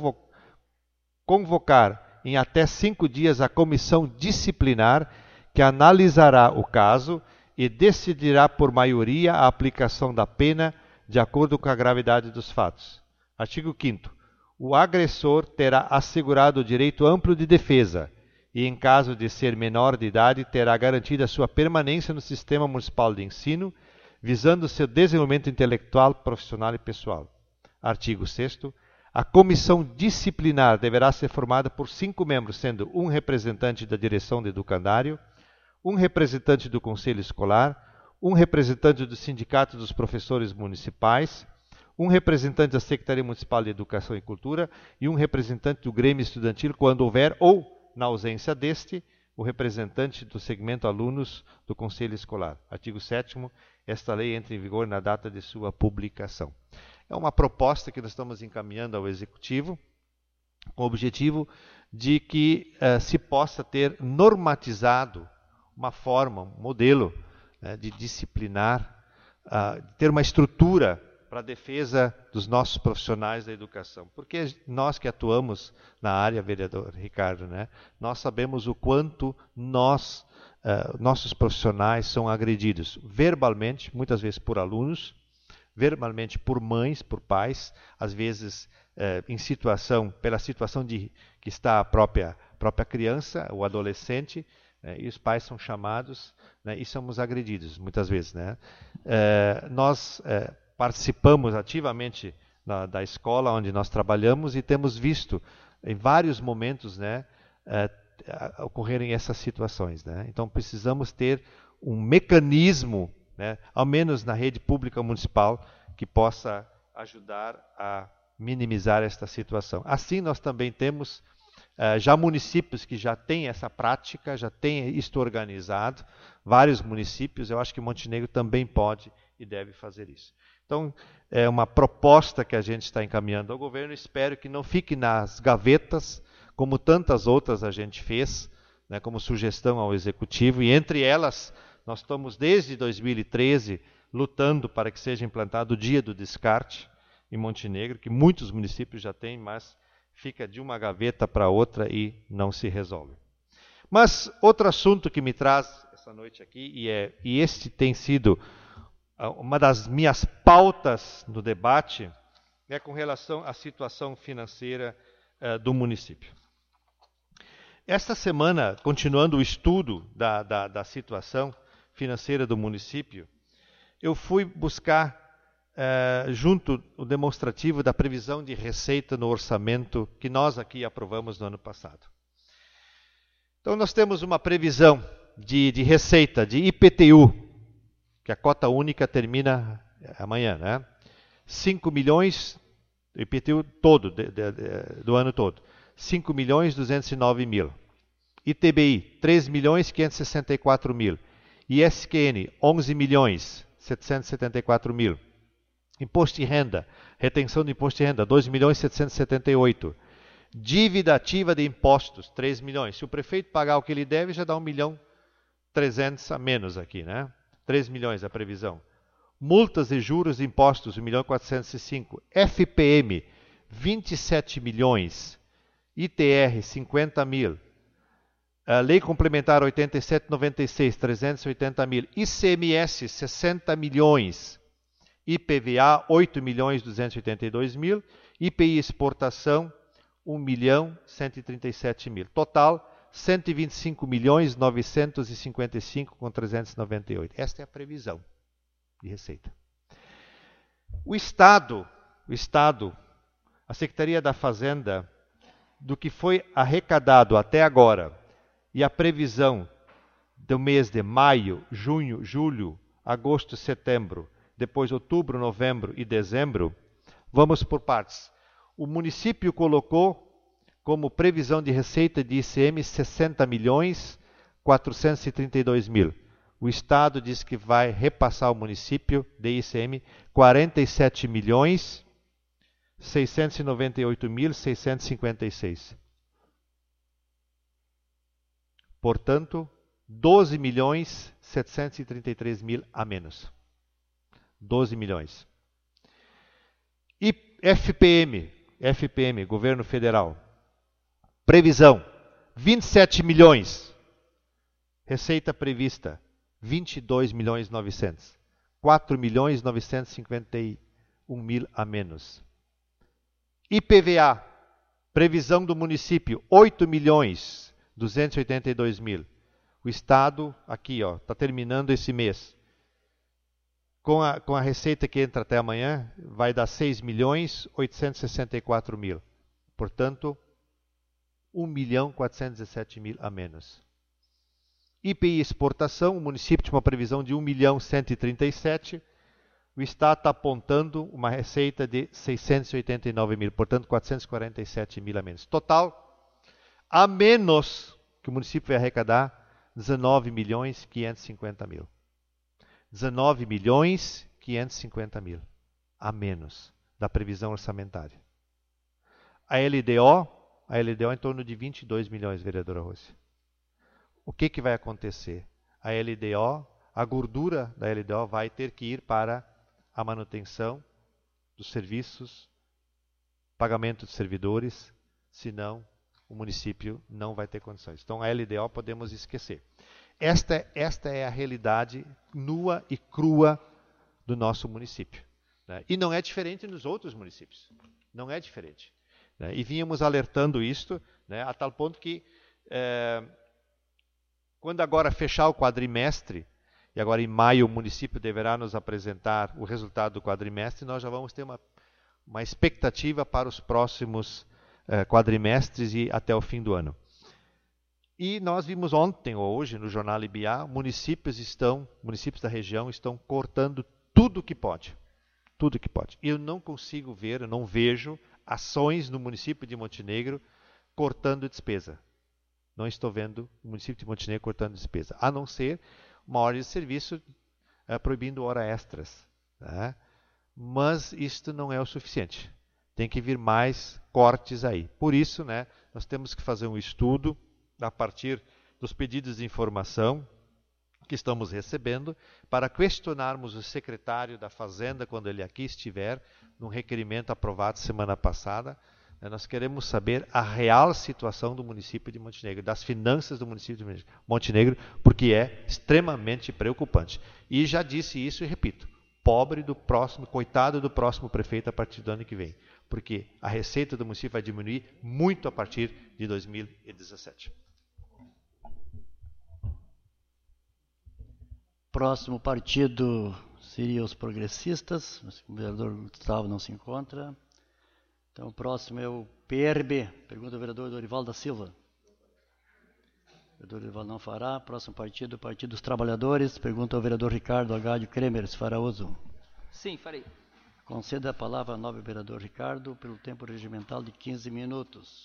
convocar em até 5 dias a comissão disciplinar que analisará o caso e decidirá por maioria a aplicação da pena de acordo com a gravidade dos fatos. Artigo 5º. O agressor terá assegurado o direito amplo de defesa e, em caso de ser menor de idade, terá garantida sua permanência no sistema municipal de ensino, visando seu desenvolvimento intelectual, profissional e pessoal. Artigo 6º. A comissão disciplinar deverá ser formada por 5 membros, sendo um representante da direção do educandário, um representante do conselho escolar, um representante do sindicato dos professores municipais, um representante da Secretaria Municipal de Educação e Cultura e um representante do Grêmio Estudantil, quando houver, ou, na ausência deste, o representante do segmento alunos do Conselho Escolar. Artigo 7º. Esta lei entra em vigor na data de sua publicação. É uma proposta que nós estamos encaminhando ao Executivo, com o objetivo de que se possa ter normatizado uma forma, um modelo de disciplinar, ter uma estrutura para a defesa dos nossos profissionais da educação. Porque nós que atuamos na área, vereador Ricardo, né, nós sabemos o quanto nossos profissionais são agredidos verbalmente, muitas vezes por alunos, verbalmente por mães, por pais, às vezes pela situação que está a própria criança, o adolescente, e os pais são chamados, né, e somos agredidos muitas vezes, né? Nós participamos ativamente da escola onde nós trabalhamos e temos visto em vários momentos, né, ocorrerem essas situações, né? Então precisamos ter um mecanismo, né, ao menos na rede pública municipal, que possa ajudar a minimizar esta situação. Assim, nós também temos já municípios que já têm essa prática, já têm isto organizado, vários municípios. Eu acho que Montenegro também pode e deve fazer isso. Então, é uma proposta que a gente está encaminhando ao governo. Espero que não fique nas gavetas, como tantas outras a gente fez, né, como sugestão ao Executivo. E entre elas, nós estamos desde 2013 lutando para que seja implantado o Dia do Descarte em Montenegro, que muitos municípios já têm, mas fica de uma gaveta para outra e não se resolve. Mas outro assunto que me traz essa noite aqui, e este tem sido uma das minhas pautas no debate, com relação à situação financeira do município. Esta semana, continuando o estudo da situação financeira do município, eu fui buscar junto o demonstrativo da previsão de receita no orçamento que nós aqui aprovamos no ano passado. Então, nós temos uma previsão de receita de IPTU, que a cota única termina amanhã, né? 5 milhões, IPTU todo, do ano todo, 5.209.000. ITBI, 3.564.000. ISQN, 11.774.000. Imposto de renda, retenção de imposto de renda, 2.778.000. Dívida ativa de impostos, 3 milhões. Se o prefeito pagar o que ele deve, já dá 1.300.000 a menos aqui, né? 3 milhões a previsão. Multas e juros de impostos, 1.405.000. FPM, 27 milhões. ITR, 50.000. Lei Complementar 8796, 380.000. ICMS, 60 milhões. IPVA, 8.282.000. IPI Exportação, 1.137.000. Total, 125.955.398. Esta é a previsão de receita. O Estado, a Secretaria da Fazenda, do que foi arrecadado até agora, e a previsão do mês de maio, junho, julho, agosto, setembro, depois outubro, novembro e dezembro, vamos por partes. O município colocou como previsão de receita de ICM 60.432.000. O Estado diz que vai repassar ao município de ICM 47.698.656. Portanto, 12.733.000 a menos. 12 milhões. E FPM, Governo Federal. Previsão, 27 milhões. Receita prevista, 22.900.000. 4.951.000 a menos. IPVA, previsão do município, 8.282.000. O Estado, aqui, está terminando esse mês. Com a receita que entra até amanhã, vai dar 6.864.000. Portanto, 1.417.000 a menos. IPI Exportação, o município tinha uma previsão de 1.137.000. O Estado está apontando uma receita de 689.000, portanto 447.000 a menos. Total, a menos que o município vai arrecadar, 19.550.000. 19.550.000 a menos da previsão orçamentária. A LDO em torno de 22 milhões, vereadora Rossi. O que vai acontecer? A gordura da LDO vai ter que ir para a manutenção dos serviços, pagamento de servidores, senão o município não vai ter condições. Então, a LDO podemos esquecer. Esta é a realidade nua e crua do nosso município. Né? E não é diferente nos outros municípios. Não é diferente. Né? E vínhamos alertando isto, né, a tal ponto que, quando agora fechar o quadrimestre, e agora em maio o município deverá nos apresentar o resultado do quadrimestre, nós já vamos ter uma expectativa para os próximos quadrimestres e até o fim do ano. E nós vimos ontem ou hoje no Jornal IBA, municípios da região estão cortando tudo que pode. Tudo que pode. Eu não consigo ver, eu não vejo ações no município de Montenegro cortando despesa. Não estou vendo o município de Montenegro cortando despesa, a não ser uma ordem de serviço proibindo horas extras. Né? Mas isto não é o suficiente. Tem que vir mais cortes aí. Por isso, né, nós temos que fazer um estudo a partir dos pedidos de informação que estamos recebendo, para questionarmos o secretário da Fazenda, quando ele aqui estiver, num requerimento aprovado semana passada. Nós queremos saber a real situação do município de Montenegro, das finanças do município de Montenegro, porque é extremamente preocupante. E já disse isso e repito, pobre do próximo, coitado do próximo prefeito a partir do ano que vem. Porque a receita do município vai diminuir muito a partir de 2017. Próximo partido seria os progressistas. O vereador Gustavo não se encontra. Então o próximo é o PRB. Pergunta ao vereador Dorival da Silva. O vereador Dorival não fará. Próximo partido, Partido dos Trabalhadores. Pergunta ao vereador Ricardo Agádio Kremer, se fará uso. Sim, farei. Conceda a palavra ao nobre vereador Ricardo pelo tempo regimental de 15 minutos.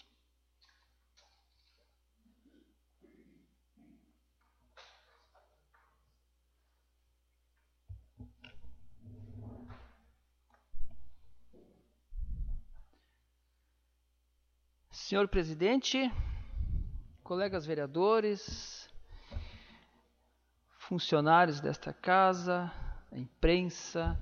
Senhor presidente, colegas vereadores, funcionários desta casa, a imprensa,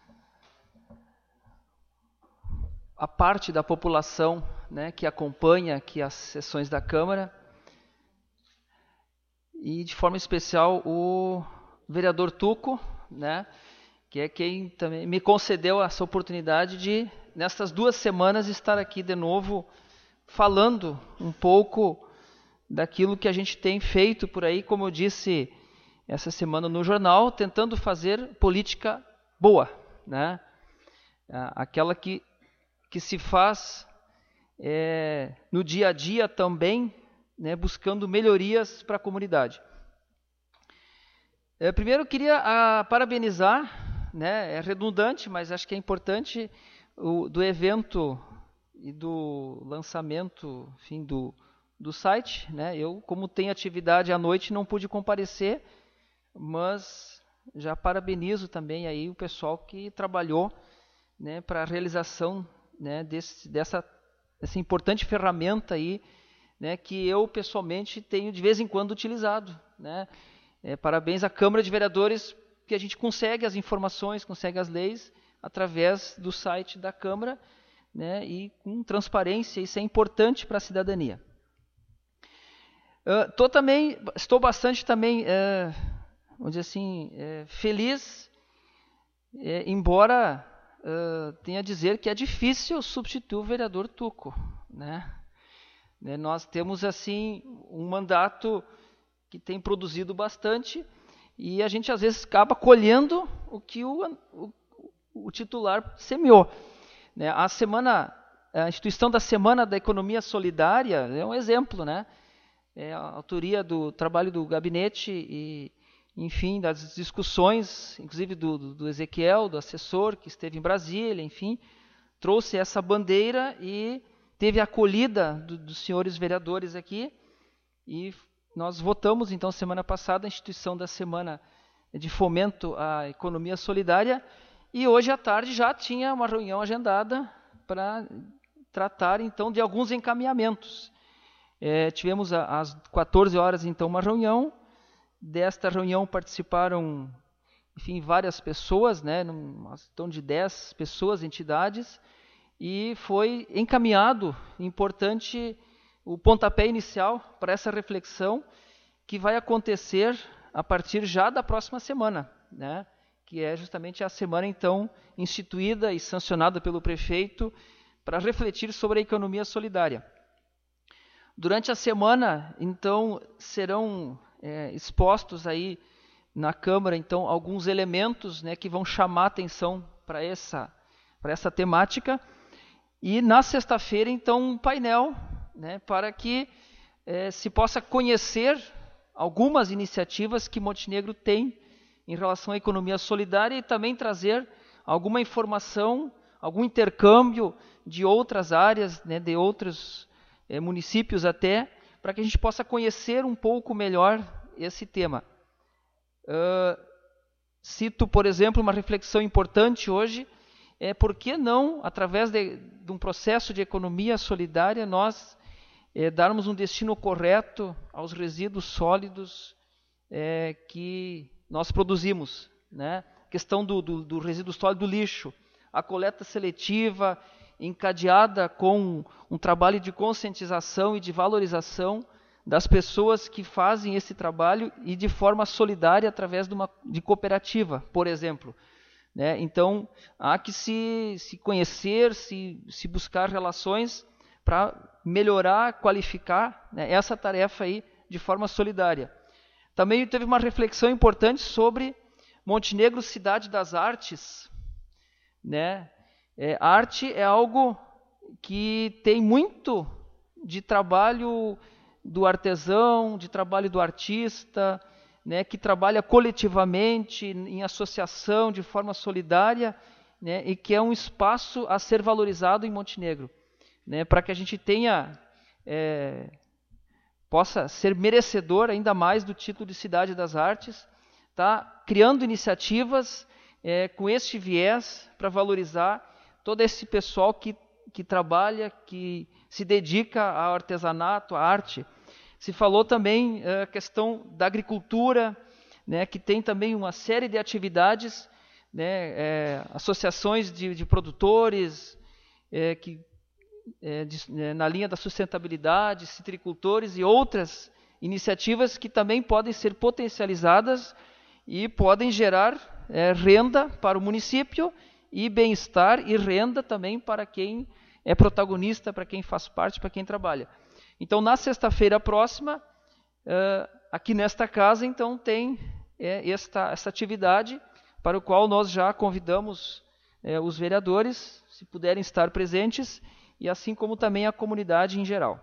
a parte da população, né, que acompanha aqui as sessões da Câmara, e de forma especial o vereador Tuco, né, que é quem também me concedeu essa oportunidade de, nestas 2 semanas, estar aqui de novo falando um pouco daquilo que a gente tem feito por aí, como eu disse essa semana no jornal, tentando fazer política boa, né? Aquela que se faz no dia a dia também, né, buscando melhorias para a comunidade. Primeiro eu queria parabenizar, né, é redundante, mas acho que é importante, do evento e do lançamento, enfim, do site, né? Eu, como tenho atividade à noite, não pude comparecer, mas já parabenizo também aí o pessoal que trabalhou, né, para a realização, né, dessa importante ferramenta aí, né, que eu pessoalmente tenho de vez em quando utilizado, né? Parabéns à Câmara de Vereadores, que a gente consegue as informações, consegue as leis através do site da Câmara, né, e com transparência. Isso é importante para a cidadania. Estou bastante também, vamos dizer assim, feliz, embora tenha a dizer que é difícil substituir o vereador Tuco, né? Nós temos assim um mandato que tem produzido bastante e a gente às vezes acaba colhendo o que o titular semeou. A instituição da Semana da Economia Solidária é um exemplo, né? A autoria do trabalho do gabinete e, enfim, das discussões, inclusive do Ezequiel, do assessor que esteve em Brasília, enfim, trouxe essa bandeira e teve a acolhida dos senhores vereadores aqui, e nós votamos, então, semana passada, a instituição da Semana de Fomento à Economia Solidária, e hoje à tarde já tinha uma reunião agendada para tratar, então, de alguns encaminhamentos. Tivemos às 14 horas, então, uma reunião. Desta reunião participaram, enfim, várias pessoas, né, em torno de 10 pessoas, entidades, e foi encaminhado, importante, o pontapé inicial para essa reflexão que vai acontecer a partir já da próxima semana, né, que é justamente a semana, então, instituída e sancionada pelo prefeito para refletir sobre a economia solidária. Durante a semana, então, serão expostos aí na Câmara, então, alguns elementos, né, que vão chamar atenção para essa temática. E na sexta-feira, então, um painel, né, para que se possa conhecer algumas iniciativas que Montenegro tem em relação à economia solidária e também trazer alguma informação, algum intercâmbio de outras áreas, né, de outros municípios até, para que a gente possa conhecer um pouco melhor esse tema. Cito, por exemplo, uma reflexão importante hoje, por que não, através de um processo de economia solidária, nós darmos um destino correto aos resíduos sólidos que nós produzimos, né? A questão do resíduo sólido do lixo, a coleta seletiva encadeada com um trabalho de conscientização e de valorização das pessoas que fazem esse trabalho e de forma solidária através de cooperativa, por exemplo. né? Então, há que se conhecer, se buscar relações para melhorar, qualificar, né, essa tarefa aí de forma solidária. Também teve uma reflexão importante sobre Montenegro, cidade das artes, né? Arte é algo que tem muito de trabalho do artesão, de trabalho do artista, né, que trabalha coletivamente, em associação, de forma solidária, né, e que é um espaço a ser valorizado em Montenegro, né, para que a gente possa ser merecedor ainda mais do título de Cidade das Artes, tá criando iniciativas com este viés para valorizar todo esse pessoal que trabalha, que se dedica ao artesanato, à arte. Se falou também a questão da agricultura, né, que tem também uma série de atividades, né, associações de produtores, na linha da sustentabilidade, citricultores e outras iniciativas que também podem ser potencializadas e podem gerar renda para o município e bem-estar e renda também para quem é protagonista, para quem faz parte, para quem trabalha. Então, na sexta-feira próxima, aqui nesta casa, então, tem essa atividade para o qual nós já convidamos os vereadores, se puderem estar presentes, e assim como também a comunidade em geral.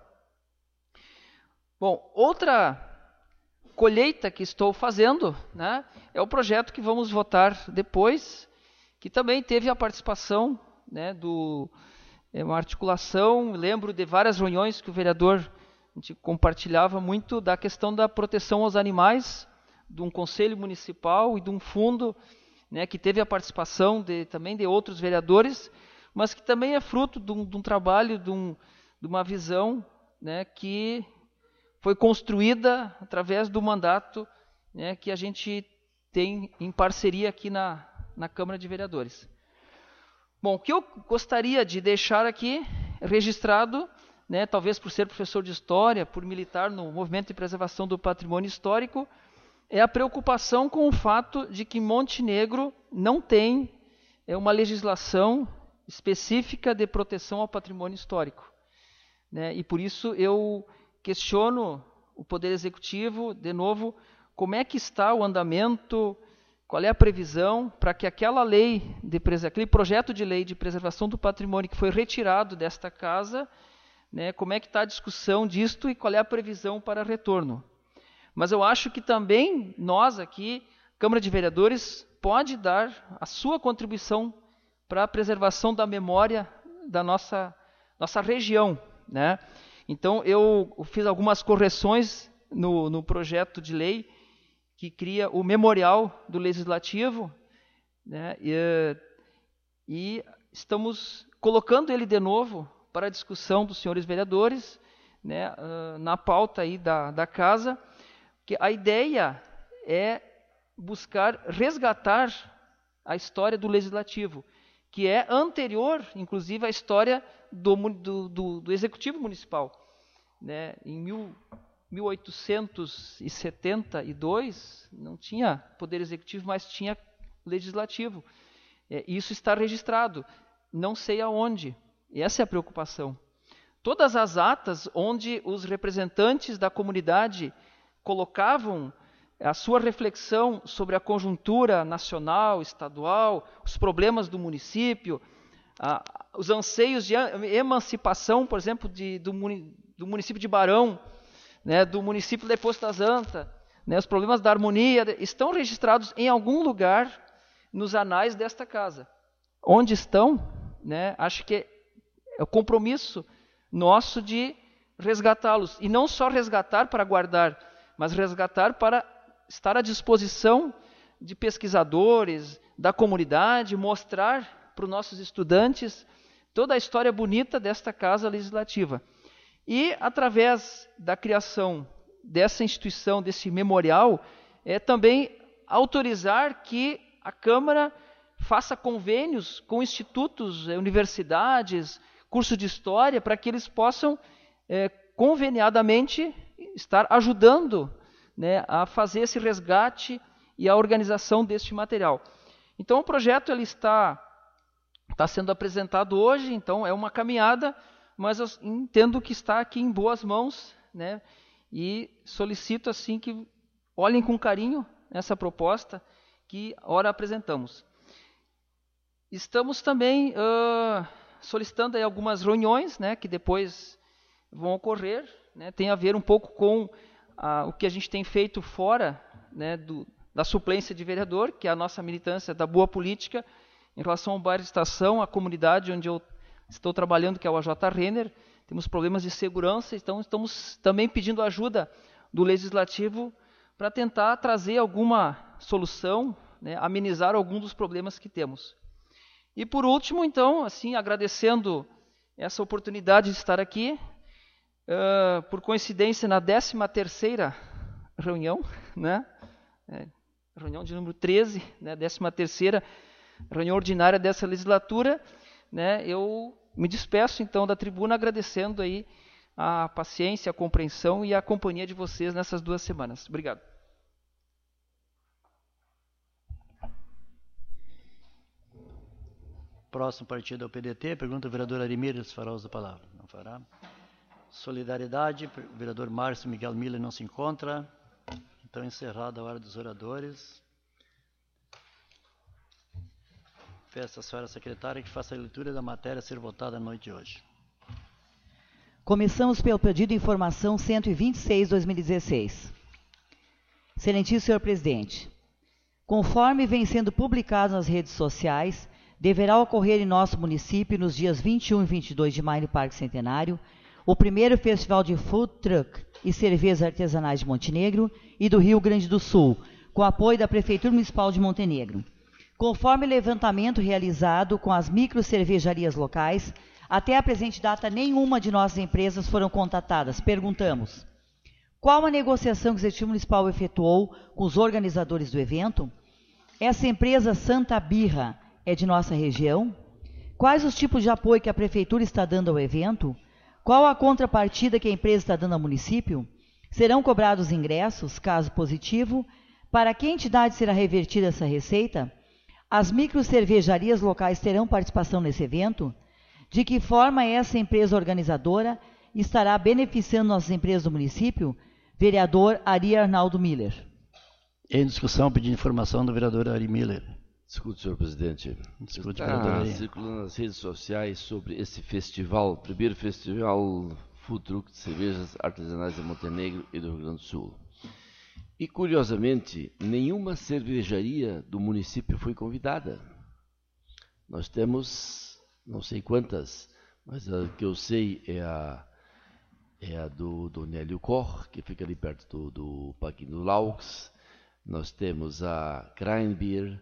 Bom, outra colheita que estou fazendo, né, é o projeto que vamos votar depois, que também teve a participação, né, uma articulação. Lembro de várias reuniões que o vereador a gente compartilhava muito da questão da proteção aos animais, de um conselho municipal e de um fundo, né, que teve a participação também de outros vereadores, mas que também é fruto de um trabalho, de uma visão, né, que foi construída através do mandato, né, que a gente tem em parceria aqui na Câmara de Vereadores. Bom, o que eu gostaria de deixar aqui registrado, né, talvez por ser professor de História, por militar no Movimento de Preservação do Patrimônio Histórico, é a preocupação com o fato de que Montenegro não tem uma legislação específica de proteção ao patrimônio histórico, né? E por isso eu questiono o Poder Executivo, de novo, como é que está o andamento, qual é a previsão para que aquele projeto de lei de preservação do patrimônio que foi retirado desta casa, né, como é que está a discussão disto e qual é a previsão para retorno. Mas eu acho que também nós aqui, Câmara de Vereadores, pode dar a sua contribuição para a preservação da memória da nossa região, né? Então, eu fiz algumas correções no projeto de lei que cria o memorial do Legislativo, né? E estamos colocando ele de novo para a discussão dos senhores vereadores, né, na pauta aí da casa, que a ideia é buscar resgatar a história do Legislativo, que é anterior, inclusive, à história do Executivo Municipal, né? Em 1872 não tinha Poder Executivo, mas tinha Legislativo. Isso está registrado, não sei aonde. Essa é a preocupação. Todas as atas onde os representantes da comunidade colocavam a sua reflexão sobre a conjuntura nacional, estadual, os problemas do município, os anseios de emancipação, por exemplo, do município de Barão, né, do município de Poços Anta, né, os problemas da harmonia, estão registrados em algum lugar nos anais desta casa. Onde estão? Né, acho que é o compromisso nosso de resgatá-los. E não só resgatar para guardar, mas resgatar para estar à disposição de pesquisadores, da comunidade, mostrar para os nossos estudantes toda a história bonita desta Casa Legislativa. E, através da criação dessa instituição, desse memorial, também autorizar que a Câmara faça convênios com institutos, universidades, cursos de história, para que eles possam conveniadamente estar ajudando, né, a fazer esse resgate e a organização deste material. Então, o projeto ele está sendo apresentado hoje, então é uma caminhada, mas eu entendo que está aqui em boas mãos, né? E solicito assim que olhem com carinho essa proposta que ora apresentamos. Estamos também solicitando aí algumas reuniões, né, que depois vão ocorrer, né, tem a ver um pouco com o que a gente tem feito fora, né, da suplência de vereador, que é a nossa militância da boa política, em relação ao bairro Estação, a comunidade onde eu estou trabalhando, que é o AJ Renner. Temos problemas de segurança, então estamos também pedindo ajuda do Legislativo para tentar trazer alguma solução, né, amenizar algum dos problemas que temos. E por último, então, assim, agradecendo essa oportunidade de estar aqui, por coincidência, na 13ª reunião, né, reunião de número 13, né, 13ª reunião ordinária dessa legislatura, né, eu me despeço, então, da tribuna agradecendo aí a paciência, a compreensão e a companhia de vocês nessas 2 semanas. Obrigado. Próximo partido é o PDT. Pergunta o vereador Arimir se fará uso da palavra. Não fará. Solidariedade. O vereador Márcio Miguel Miller não se encontra. Então, encerrada a hora dos oradores. Peço à senhora secretária que faça a leitura da matéria a ser votada à noite de hoje. Começamos pelo pedido de informação 126/2016. Excelentíssimo senhor presidente, conforme vem sendo publicado nas redes sociais, deverá ocorrer em nosso município, nos dias 21 e 22 de maio, no Parque Centenário, o primeiro Festival de Food Truck e Cervejas Artesanais de Montenegro e do Rio Grande do Sul, com apoio da Prefeitura Municipal de Montenegro. Conforme levantamento realizado com as microcervejarias locais, até a presente data nenhuma de nossas empresas foram contatadas. Perguntamos: qual a negociação que o Executivo Municipal efetuou com os organizadores do evento? Essa empresa Santa Birra é de nossa região? Quais os tipos de apoio que a Prefeitura está dando ao evento? Qual a contrapartida que a empresa está dando ao município? Serão cobrados ingressos, caso positivo? Para que entidade será revertida essa receita? As microcervejarias locais terão participação nesse evento? De que forma essa empresa organizadora estará beneficiando nossas empresas do município? Vereador Ari Arnaldo Miller. Em discussão, pedindo informação do vereador Ari Miller. Escute, senhor presidente. Escute, está circulando nas redes sociais sobre esse festival, primeiro festival Food Truck de Cervejas Artesanais de Montenegro e do Rio Grande do Sul. E, curiosamente, nenhuma cervejaria do município foi convidada. Nós temos, não sei quantas, mas a que eu sei é a do Nélio Koch, que fica ali perto do Parquinho do Laux. Nós temos a Kreinbier,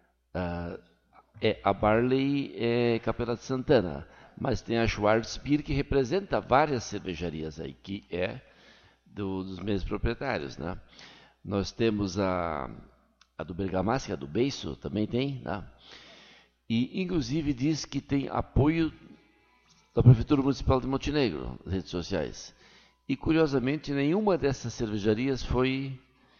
a Barley é Capela de Santana, mas tem a Schwarzbier, que representa várias cervejarias aí, que é dos mesmos proprietários, né? Nós temos a do Bergamasca, a do Beiço, também tem, né? E, inclusive, diz que tem apoio da Prefeitura Municipal de Montenegro nas redes sociais. E, curiosamente, nenhuma dessas cervejarias foi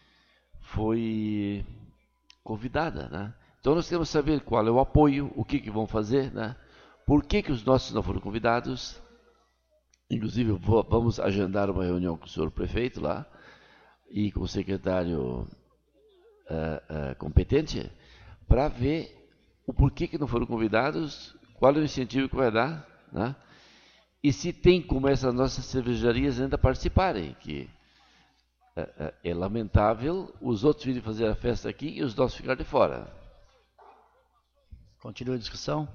convidada, né? Então, nós queremos saber qual é o apoio, o que vão fazer, né? Por que os nossos não foram convidados. Inclusive, vamos agendar uma reunião com o senhor prefeito lá, e com o secretário competente, para ver o porquê que não foram convidados, qual é o incentivo que vai dar, né? E se tem como essas nossas cervejarias ainda participarem, que é lamentável os outros virem fazer a festa aqui e os nossos ficar de fora. Continua a discussão.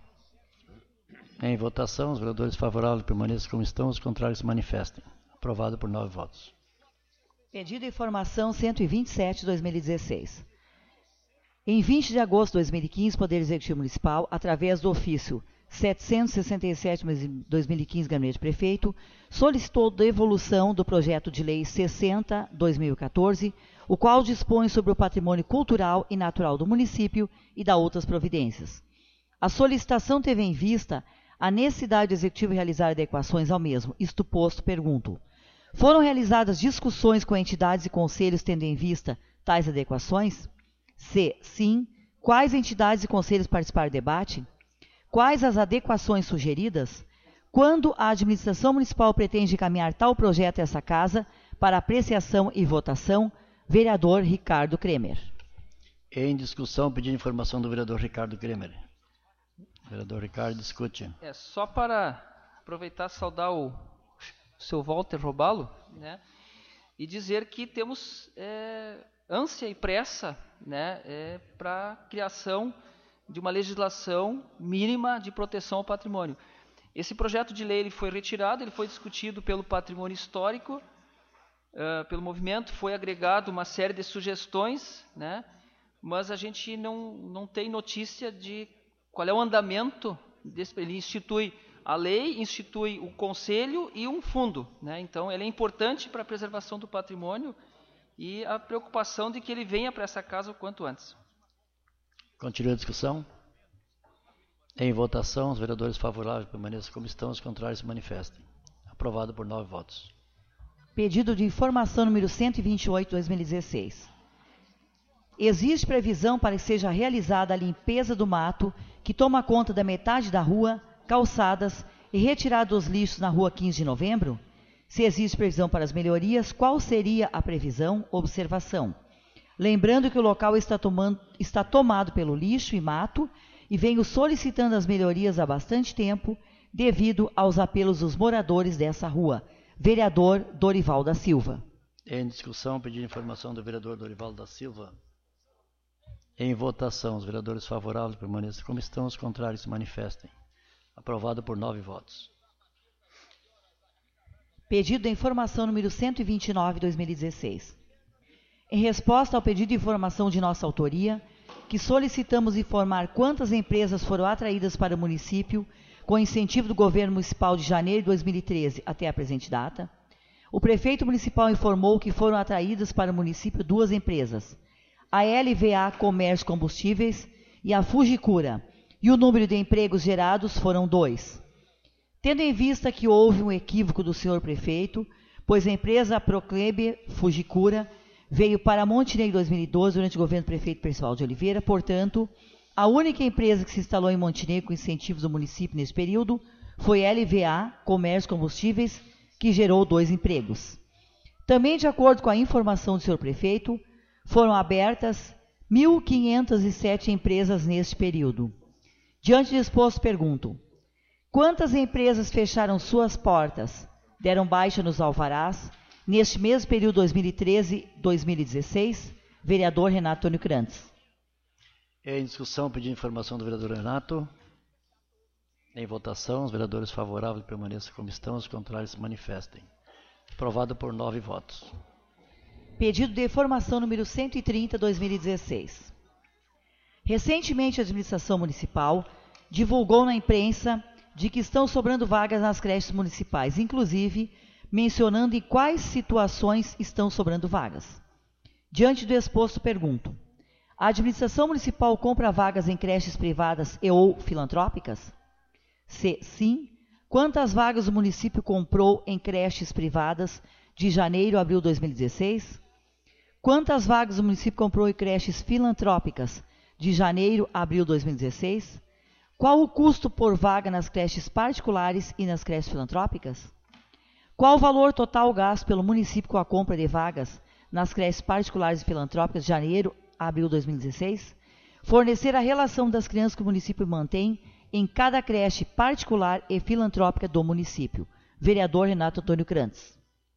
Em votação, os vereadores favoráveis permaneçam como estão, os contrários se manifestem. Aprovado por 9 votos. Pedido de informação 127/2016. Em 20 de agosto de 2015, o Poder Executivo Municipal, através do ofício 767/2015, Gabinete Prefeito, solicitou devolução do projeto de lei 60/2014, o qual dispõe sobre o patrimônio cultural e natural do município e dá outras providências. A solicitação teve em vista a necessidade do Executivo realizar adequações ao mesmo. Isto posto, pergunto: foram realizadas discussões com entidades e conselhos tendo em vista tais adequações? Se sim, Quais entidades e conselhos participaram do debate? Quais as adequações sugeridas? Quando a administração municipal pretende encaminhar tal projeto a essa casa para apreciação e votação? Vereador Ricardo Kremer. Em discussão, pedindo informação do vereador Ricardo Kremer. Vereador Ricardo, discute. Só para aproveitar e saudar o seu Walter Robalo, né, e dizer que temos ânsia e pressa, né, para a criação de uma legislação mínima de proteção ao patrimônio. Esse projeto de lei ele foi retirado, ele foi discutido pelo Patrimônio Histórico, pelo movimento, foi agregado uma série de sugestões, né, mas a gente não tem notícia de qual é o andamento desse. Ele institui a lei, institui o conselho e um fundo, né? Então ele é importante para a preservação do patrimônio e a preocupação de que ele venha para essa casa o quanto antes. Continua a discussão. Em votação, os vereadores favoráveis permaneçam como estão, os contrários se manifestem. Aprovado por 9 votos. Pedido de informação número 128/2016. Existe previsão para que seja realizada a limpeza do mato que toma conta da metade da rua, calçadas e retirada dos lixos na rua 15 de novembro? Se existe previsão para as melhorias, qual seria a previsão? Observação. Lembrando que o local está tomado pelo lixo e mato e venho solicitando as melhorias há bastante tempo devido aos apelos dos moradores dessa rua. Vereador Dorival da Silva. Em discussão, pedindo informação do vereador Dorival da Silva. Em votação, os vereadores favoráveis permaneçam como estão, os contrários se manifestem. Aprovado por 9 votos. Pedido de informação número 129/2016. Em resposta ao pedido de informação de nossa autoria, que solicitamos informar quantas empresas foram atraídas para o município com incentivo do governo municipal de janeiro de 2013 até a presente data, o prefeito municipal informou que foram atraídas para o município 2 empresas, a LVA Comércio Combustíveis e a Fujicura, e o número de empregos gerados foram 2. Tendo em vista que houve um equívoco do senhor prefeito, pois a empresa Proclebe Fujicura veio para Montenegro em 2012 durante o governo do prefeito Percival de Oliveira, portanto, a única empresa que se instalou em Montenegro com incentivos do município nesse período foi a LVA Comércio Combustíveis, que gerou 2 empregos. Também, de acordo com a informação do senhor prefeito, foram abertas 1.507 empresas neste período. Diante do exposto, pergunto: quantas empresas fecharam suas portas, deram baixa nos alvarás, neste mesmo período 2013-2016? Vereador Renato Antônio Crantes. Em discussão, pedindo informação do vereador Renato. Em votação, os vereadores favoráveis permaneçam como estão, os contrários se manifestem. Aprovado por 9 votos. Pedido de informação número 130/2016. Recentemente, a administração municipal divulgou na imprensa de que estão sobrando vagas nas creches municipais, inclusive mencionando em quais situações estão sobrando vagas. Diante do exposto, pergunto: a administração municipal compra vagas em creches privadas e ou filantrópicas? Se sim, quantas vagas o município comprou em creches privadas de janeiro a abril de 2016? Quantas vagas o município comprou em creches filantrópicas de janeiro a abril de 2016? Qual o custo por vaga nas creches particulares e nas creches filantrópicas? Qual o valor total gasto pelo município com a compra de vagas nas creches particulares e filantrópicas de janeiro a abril de 2016? Fornecer a relação das crianças que o município mantém em cada creche particular e filantrópica do município. Vereador Renato Antônio Crantes.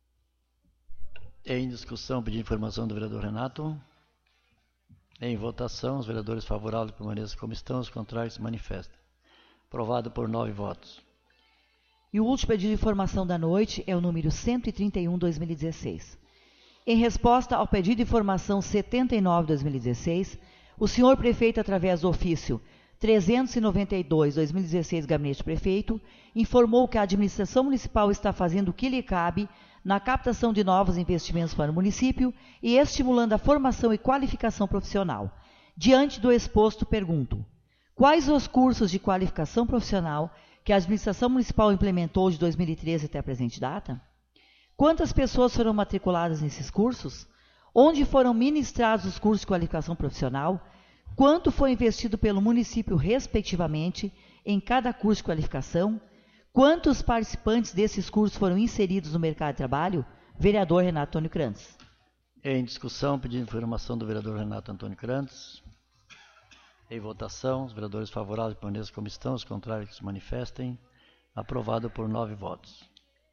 Em discussão, pedindo informação do vereador Renato. Em votação, os vereadores favoráveis permaneçam como estão, os contrários se manifestem. Aprovado por 9 votos. E o último pedido de informação da noite é o número 131/2016. Em resposta ao pedido de informação 79/2016, o senhor prefeito, através do ofício 392/2016, Gabinete do Prefeito, informou que a administração municipal está fazendo o que lhe cabe na captação de novos investimentos para o município e estimulando a formação e qualificação profissional. Diante do exposto, pergunto: quais os cursos de qualificação profissional que a administração municipal implementou de 2013 até a presente data? Quantas pessoas foram matriculadas nesses cursos? Onde foram ministrados os cursos de qualificação profissional? quanto foi investido pelo município, respectivamente, em cada curso de qualificação, quantos participantes desses cursos foram inseridos no mercado de trabalho? Vereador Renato Antônio Crantes. Em discussão, pedido de informação do vereador Renato Antônio Crantes. Em votação, os vereadores favoráveis permaneçam como estão, os contrários que se manifestem. Aprovado por 9 votos.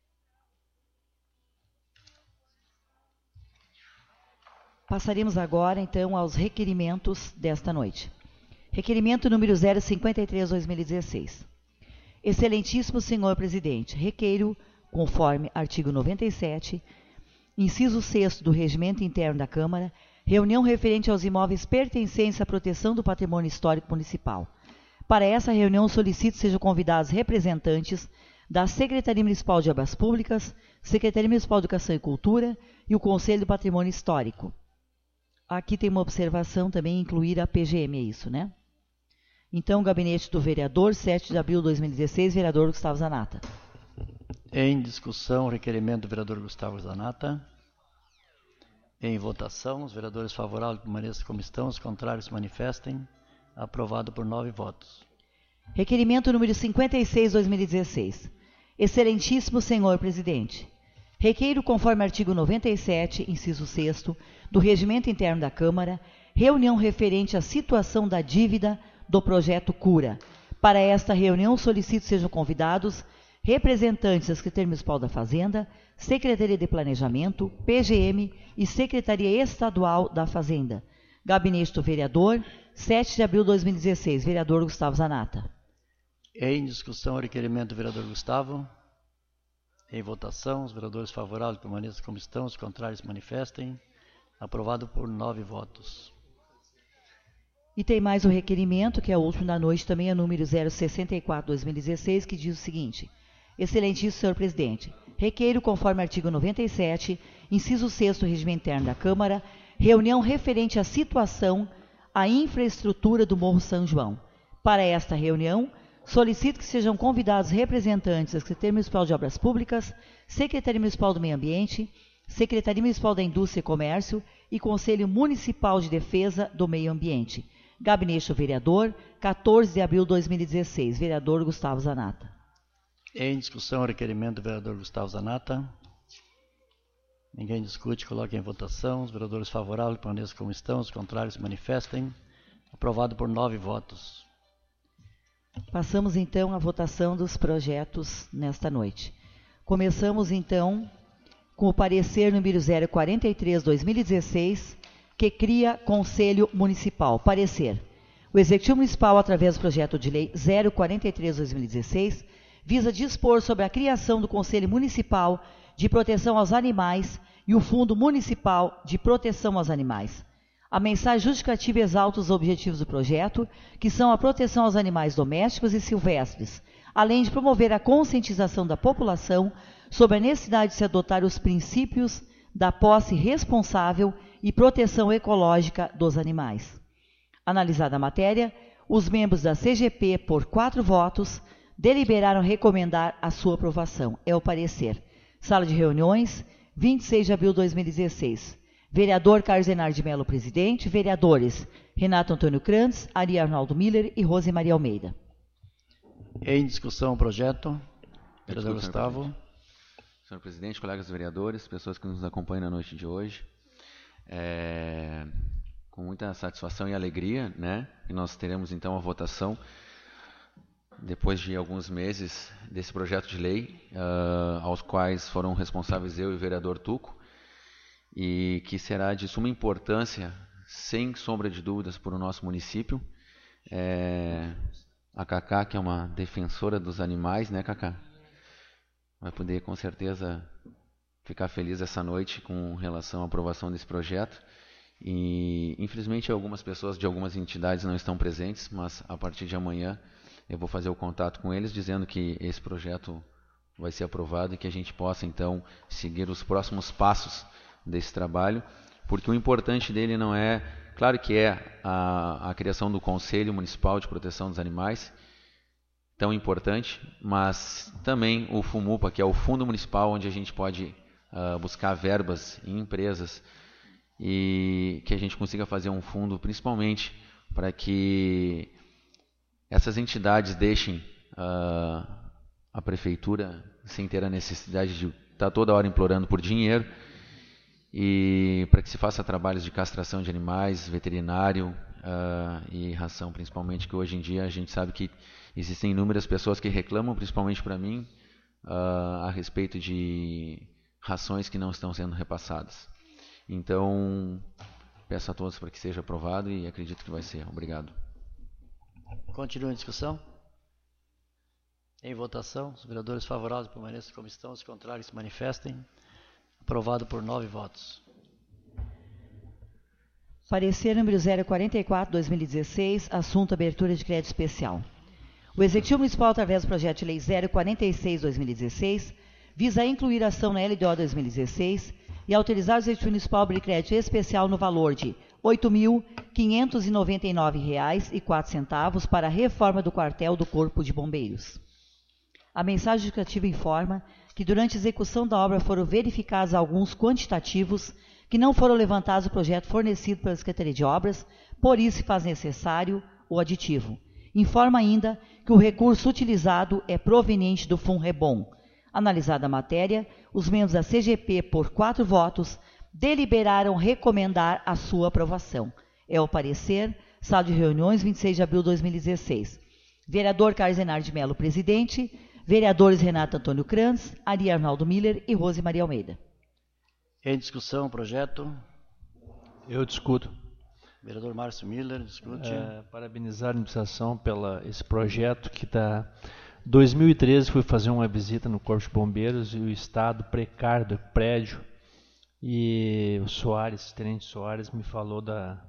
Passaremos agora, então, aos requerimentos desta noite. Requerimento número 053/2016. Excelentíssimo senhor presidente, requeiro, conforme artigo 97, inciso 6º do Regimento Interno da Câmara, reunião referente aos imóveis pertencentes à proteção do patrimônio histórico municipal. Para essa reunião, solicito sejam convidados representantes da Secretaria Municipal de Obras Públicas, Secretaria Municipal de Educação e Cultura e o Conselho do Patrimônio Histórico. Aqui tem uma observação também, incluir a PGM, é isso, né? Então, gabinete do vereador, 7 de abril de 2016, vereador Gustavo Zanata. Em discussão, o requerimento do vereador Gustavo Zanata. Em votação, os vereadores favoráveis permaneçam como estão, os contrários se manifestem. Aprovado por 9 votos. Requerimento número 56/2016. Excelentíssimo senhor presidente, requeiro, conforme artigo 97, inciso 6º, do Regimento Interno da Câmara, reunião referente à situação da dívida do projeto Cura. Para esta reunião, solicito sejam convidados representantes da Secretaria Municipal da Fazenda, Secretaria de Planejamento, PGM e Secretaria Estadual da Fazenda. Gabinete do vereador, 7 de abril de 2016, vereador Gustavo Zanata. Em discussão, o requerimento do vereador Gustavo. Em votação, os vereadores favoráveis permaneçam como estão, os contrários se manifestem. Aprovado por 9 votos. E tem mais um requerimento, que é o último da noite, também é número 064/2016, que diz o seguinte: excelentíssimo senhor presidente, requeiro, conforme artigo 97, inciso 6º do Regimento Interno da Câmara, reunião referente à situação, à infraestrutura do Morro São João. Para esta reunião, solicito que sejam convidados representantes da Secretaria Municipal de Obras Públicas, Secretaria Municipal do Meio Ambiente, Secretaria Municipal da Indústria e Comércio e Conselho Municipal de Defesa do Meio Ambiente. Gabinete do vereador, 14 de abril de 2016, vereador Gustavo Zanata. Em discussão, o requerimento do vereador Gustavo Zanata. Ninguém discute, coloque em votação. Os vereadores favoráveis permaneçam como estão, os contrários se manifestem. Aprovado por 9 votos. Passamos então à votação dos projetos nesta noite. Começamos então com o parecer número 043/2016, que cria Conselho Municipal. Parecer. O Executivo Municipal, através do projeto de lei 043/2016, visa dispor sobre a criação do Conselho Municipal de Proteção aos Animais e o Fundo Municipal de Proteção aos Animais. A mensagem justificativa exalta os objetivos do projeto, que são a proteção aos animais domésticos e silvestres, além de promover a conscientização da população sobre a necessidade de se adotar os princípios da posse responsável e proteção ecológica dos animais. Analisada a matéria, os membros da CGP, por 4 votos, deliberaram recomendar a sua aprovação. É o parecer. Sala de reuniões, 26 de abril de 2016. Vereador Carlos Zenar de Mello, presidente. Vereadores Renato Antônio Crantes, Ari Arnaldo Miller e Rose Maria Almeida. Em discussão o projeto. Vereador Gustavo. Senhor presidente, colegas vereadores, pessoas que nos acompanham na noite de hoje. Com muita satisfação e alegria, né? E nós teremos então a votação, depois de alguns meses, desse projeto de lei, aos quais foram responsáveis eu e o vereador Tuco, e que será de suma importância, sem sombra de dúvidas, para o nosso município. A Cacá, que é uma defensora dos animais, né, Cacá? Vai poder, com certeza, ficar feliz essa noite com relação à aprovação desse projeto. E, infelizmente, algumas pessoas de algumas entidades não estão presentes, mas a partir de amanhã eu vou fazer o contato com eles, dizendo que esse projeto vai ser aprovado e que a gente possa, então, seguir os próximos passos desse trabalho, porque o importante dele não é, claro que é a criação do Conselho Municipal de Proteção dos Animais, tão importante, mas também o FUMUPA, que é o Fundo Municipal, onde a gente pode buscar verbas em empresas e que a gente consiga fazer um fundo, principalmente para que essas entidades deixem a prefeitura sem ter a necessidade de estar toda hora implorando por dinheiro, e para que se faça trabalhos de castração de animais, veterinário e ração, principalmente, que hoje em dia a gente sabe que existem inúmeras pessoas que reclamam, principalmente para mim, a respeito de rações que não estão sendo repassadas. Então, peço a todos para que seja aprovado e acredito que vai ser. Obrigado. Continua a discussão. Em votação, os vereadores favoráveis permaneçam como estão, os contrários se manifestem. Aprovado por 9 votos. Parecer número 044/2016, assunto abertura de crédito especial. O Executivo Municipal, através do projeto de lei 046/2016, visa incluir ação na LDO 2016 e autorizar o Executivo Municipal a abrir crédito especial no valor de R$ 8.599,04 para a reforma do quartel do Corpo de Bombeiros. A mensagem justificativa informa que durante a execução da obra foram verificados alguns quantitativos que não foram levantados no projeto fornecido pela Secretaria de Obras, por isso se faz necessário o aditivo. Informa ainda que o recurso utilizado é proveniente do Funrebom. Analisada a matéria, os membros da CGP, por 4 votos, deliberaram recomendar a sua aprovação. É o parecer, sala de reuniões, 26 de abril de 2016. Vereador Carlos Zenar de Mello, presidente. Vereadores Renato Antônio Kranz, Ari Arnaldo Miller e Rose Maria Almeida. Em discussão o projeto. Eu discuto. Vereador Márcio Miller, discute. Parabenizar a administração pela esse projeto que está... 2013 fui fazer uma visita no Corpo de Bombeiros e o estado precário do prédio, e o Soares, Tenente Soares, me falou da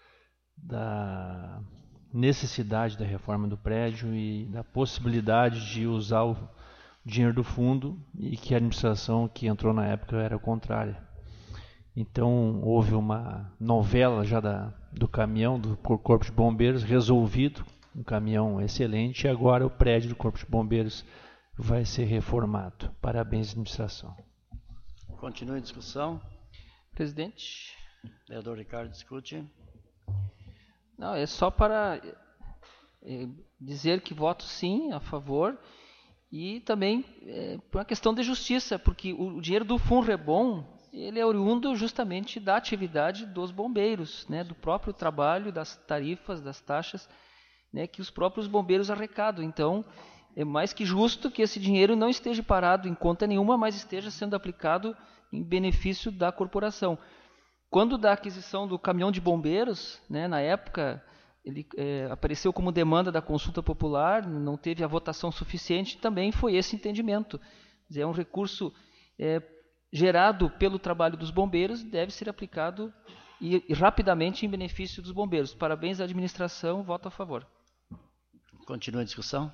necessidade da reforma do prédio e da possibilidade de usar o dinheiro do fundo, e que a administração que entrou na época era contrária. Então houve uma novela já do caminhão do Corpo de Bombeiros resolvido, um caminhão excelente, e agora o prédio do Corpo de Bombeiros vai ser reformado. Parabéns, administração. Continua a discussão. Presidente. Vereador Ricardo, discute. Não, é só para dizer que voto sim a favor, e também por uma questão de justiça, porque o dinheiro do Funrebom, ele é oriundo justamente da atividade dos bombeiros, né, do próprio trabalho, das tarifas, das taxas, né, que os próprios bombeiros arrecadam. Então, é mais que justo que esse dinheiro não esteja parado em conta nenhuma, mas esteja sendo aplicado em benefício da corporação. Quando da aquisição do caminhão de bombeiros, né, na época, ele apareceu como demanda da consulta popular, não teve a votação suficiente, também foi esse entendimento. É um recurso gerado pelo trabalho dos bombeiros, deve ser aplicado e rapidamente em benefício dos bombeiros. Parabéns à administração, voto a favor. Continua a discussão.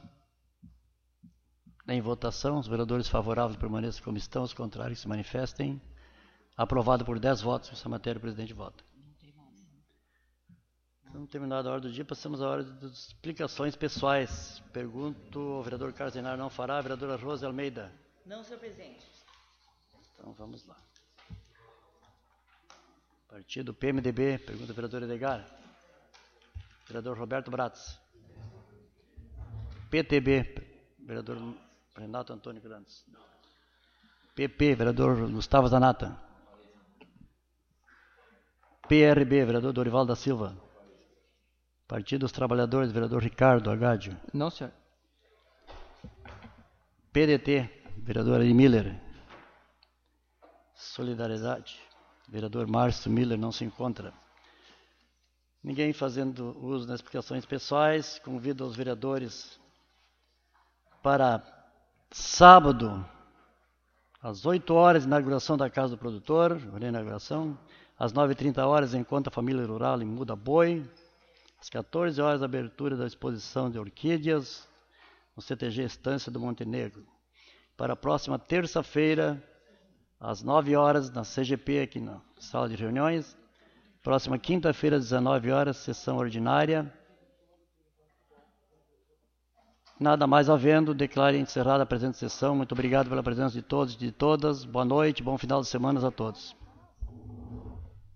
Em votação, os vereadores favoráveis permaneçam como estão, os contrários se manifestem. Aprovado por 10 votos essa matéria, o presidente vota. Então, terminada a hora do dia, passamos à hora das explicações pessoais. Pergunto, o vereador Carlos Zenar não fará, a vereadora Rose Almeida. Não, senhor presidente. Então, vamos lá. Partido PMDB, pergunta o vereador Edgar. Vereador Roberto Bratz. PTB, vereador Renato Antônio Grandes. PP, vereador Gustavo Zanata. PRB, vereador Dorival da Silva. Partido dos Trabalhadores, vereador Ricardo Agádio. Não, senhor. PDT, vereador Ari Miller. Solidariedade, vereador Márcio Miller não se encontra. Ninguém fazendo uso das explicações pessoais. Convido os vereadores para sábado, às 8 horas, inauguração da Casa do Produtor, reinauguração. Às 9h30, encontro a família rural em Muda Boi. Às 14 horas, abertura da exposição de orquídeas no CTG Estância do Montenegro. Para a próxima terça-feira, às 9 horas, na CGP, aqui na sala de reuniões. Próxima quinta-feira, às 19 horas, sessão ordinária. Nada mais havendo, declaro encerrada a presente sessão. Muito obrigado pela presença de todos e de todas. Boa noite, bom final de semana a todos.